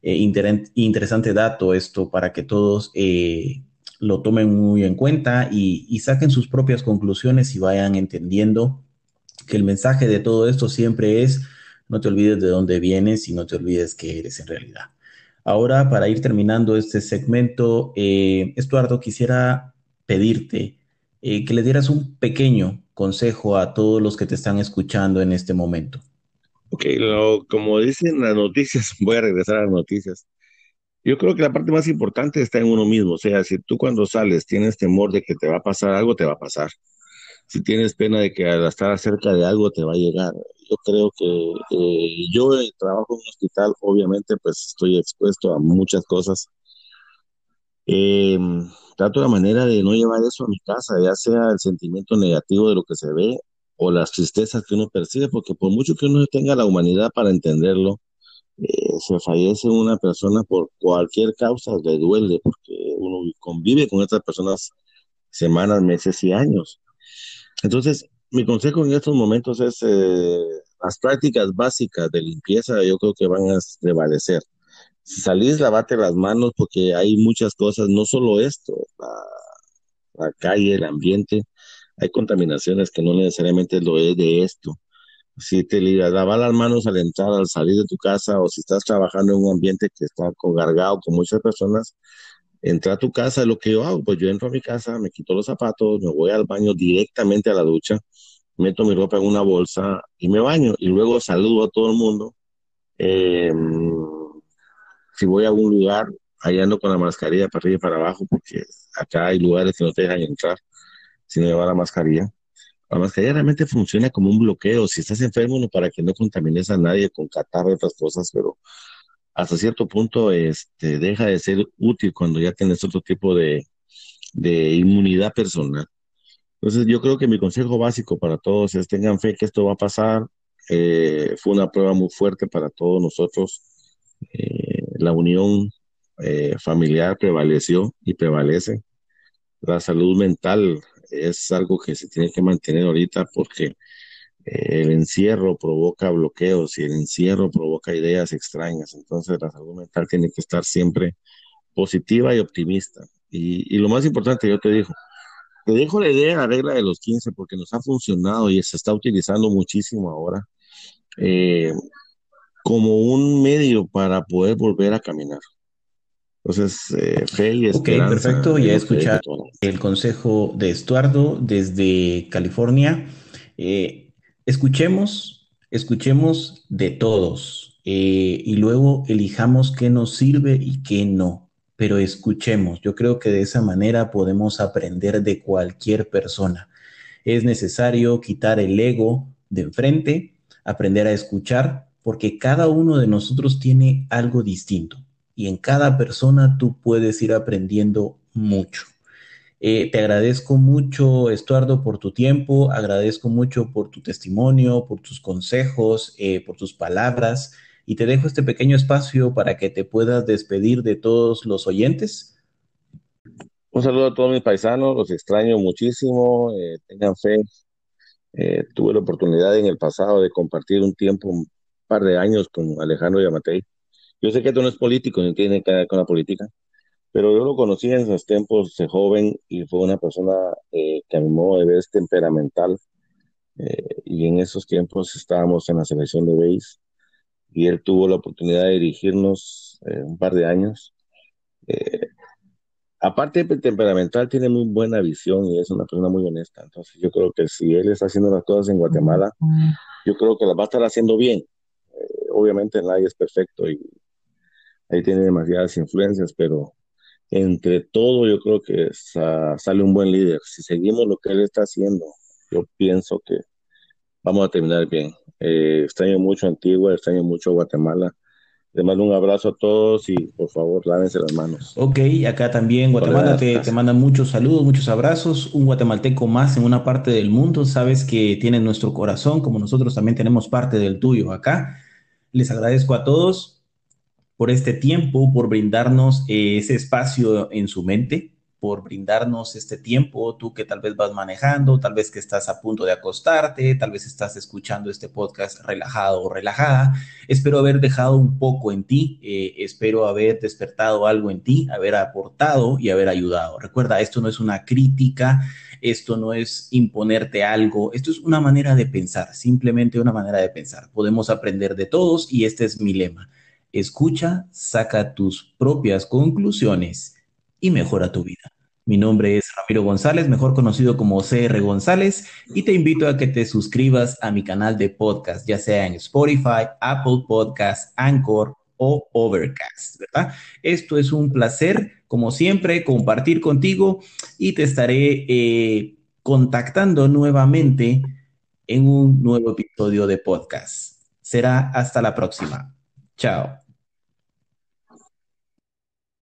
interesante dato esto para que todos lo tomen muy en cuenta y saquen sus propias conclusiones y vayan entendiendo que el mensaje de todo esto siempre es: no te olvides de dónde vienes y no te olvides que eres en realidad. Ahora, para ir terminando este segmento, Estuardo, quisiera pedirte que le dieras un pequeño consejo a todos los que te están escuchando en este momento. Ok, como dicen las noticias, voy a regresar a las noticias. Yo creo que la parte más importante está en uno mismo. O sea, si tú cuando sales tienes temor de que te va a pasar algo, te va a pasar. Si tienes pena de que al estar cerca de algo te va a llegar. Yo creo que yo trabajo en un hospital, obviamente, pues estoy expuesto a muchas cosas. Eh, Trato la manera de no llevar eso a mi casa, ya sea el sentimiento negativo de lo que se ve o las tristezas que uno percibe, porque por mucho que uno tenga la humanidad para entenderlo, se fallece una persona por cualquier causa, le duele, porque uno convive con estas personas semanas, meses y años. Entonces, mi consejo en estos momentos es las prácticas básicas de limpieza, yo creo que van a prevalecer. Si salís, lavate las manos porque hay muchas cosas, no solo esto, la calle, el ambiente, hay contaminaciones que no necesariamente lo es de esto. Si te lavas las manos al entrar, al salir de tu casa, o si estás trabajando en un ambiente que está cargado con muchas personas, entra a tu casa, lo que yo hago, pues yo entro a mi casa, me quito los zapatos, me voy al baño directamente a la ducha, meto mi ropa en una bolsa y me baño y luego saludo a todo el mundo. Eh, si voy a algún lugar, ahí ando con la mascarilla para arriba y para abajo, porque acá hay lugares que no te dejan entrar si no llevas la mascarilla. La mascarilla realmente funciona como un bloqueo. Si estás enfermo, no para que no contamines a nadie con catarro y otras cosas, pero hasta cierto punto deja de ser útil cuando ya tienes otro tipo de inmunidad personal. Entonces, yo creo que mi consejo básico para todos es tengan fe que esto va a pasar. Fue una prueba muy fuerte para todos nosotros. La unión familiar prevaleció y prevalece. La salud mental es algo que se tiene que mantener ahorita porque el encierro provoca bloqueos y el encierro provoca ideas extrañas. Entonces, la salud mental tiene que estar siempre positiva y optimista. Y lo más importante, yo te dejo la idea, la regla de los 15 porque nos ha funcionado y se está utilizando muchísimo ahora eh, como un medio para poder volver a caminar. Entonces, fe y Ok, esperanza perfecto. es Ya lo que dejo escuchar todo. el consejo de Estuardo desde California. Escuchemos de todos y luego elijamos qué nos sirve y qué no. Pero escuchemos. Yo creo que de esa manera podemos aprender de cualquier persona. Es necesario quitar el ego de enfrente, aprender a escuchar, porque cada uno de nosotros tiene algo distinto y en cada persona tú puedes ir aprendiendo mucho. Te agradezco mucho, Estuardo, por tu tiempo, agradezco mucho por tu testimonio, por tus consejos, por tus palabras, y te dejo este pequeño espacio para que te puedas despedir de todos los oyentes. Un saludo a todos mis paisanos, los extraño muchísimo, tengan fe. Tuve la oportunidad en el pasado de compartir un tiempo, un par de años con Alejandro Yamatei. Yo sé que esto no es político, ni tiene que ver con la política, pero yo lo conocí en esos tiempos de joven y fue una persona que a mi modo de ver es temperamental. Y en esos tiempos estábamos en la selección de base y él tuvo la oportunidad de dirigirnos un par de años. Eh, Aparte de temperamental, tiene muy buena visión y es una persona muy honesta. Entonces yo creo que si él está haciendo las cosas en Guatemala, yo creo que las va a estar haciendo bien. Obviamente nadie es perfecto y ahí tiene demasiadas influencias, pero entre todo yo creo que sale un buen líder. Si seguimos lo que él está haciendo, yo pienso que vamos a terminar bien. Extraño mucho Antigua, extraño mucho Guatemala. Les mando un abrazo a todos y por favor lávense las manos. Ok, acá también Guatemala Soledad, te gracias. manda muchos saludos, muchos abrazos. Un guatemalteco más en una parte del mundo, sabes que tienen nuestro corazón, como nosotros también tenemos parte del tuyo acá. Les agradezco a todos por este tiempo, por brindarnos ese espacio en su mente. por brindarnos este tiempo, tú que tal vez vas manejando, tal vez que estás a punto de acostarte, tal vez estás escuchando este podcast relajado o relajada. Espero haber dejado un poco en ti, espero haber despertado algo en ti, haber aportado y haber ayudado. Recuerda, esto no es una crítica, esto no es imponerte algo, esto es una manera de pensar, simplemente una manera de pensar. Podemos aprender de todos y este es mi lema. Escucha, saca tus propias conclusiones y mejora tu vida. Mi nombre es Ramiro González, mejor conocido como CR González, y te invito a que te suscribas a mi canal de podcast, ya sea en Spotify, Apple Podcasts, Anchor o Overcast, ¿verdad? Esto es un placer, como siempre, compartir contigo y te estaré contactando nuevamente en un nuevo episodio de podcast. Será hasta la próxima. Chao.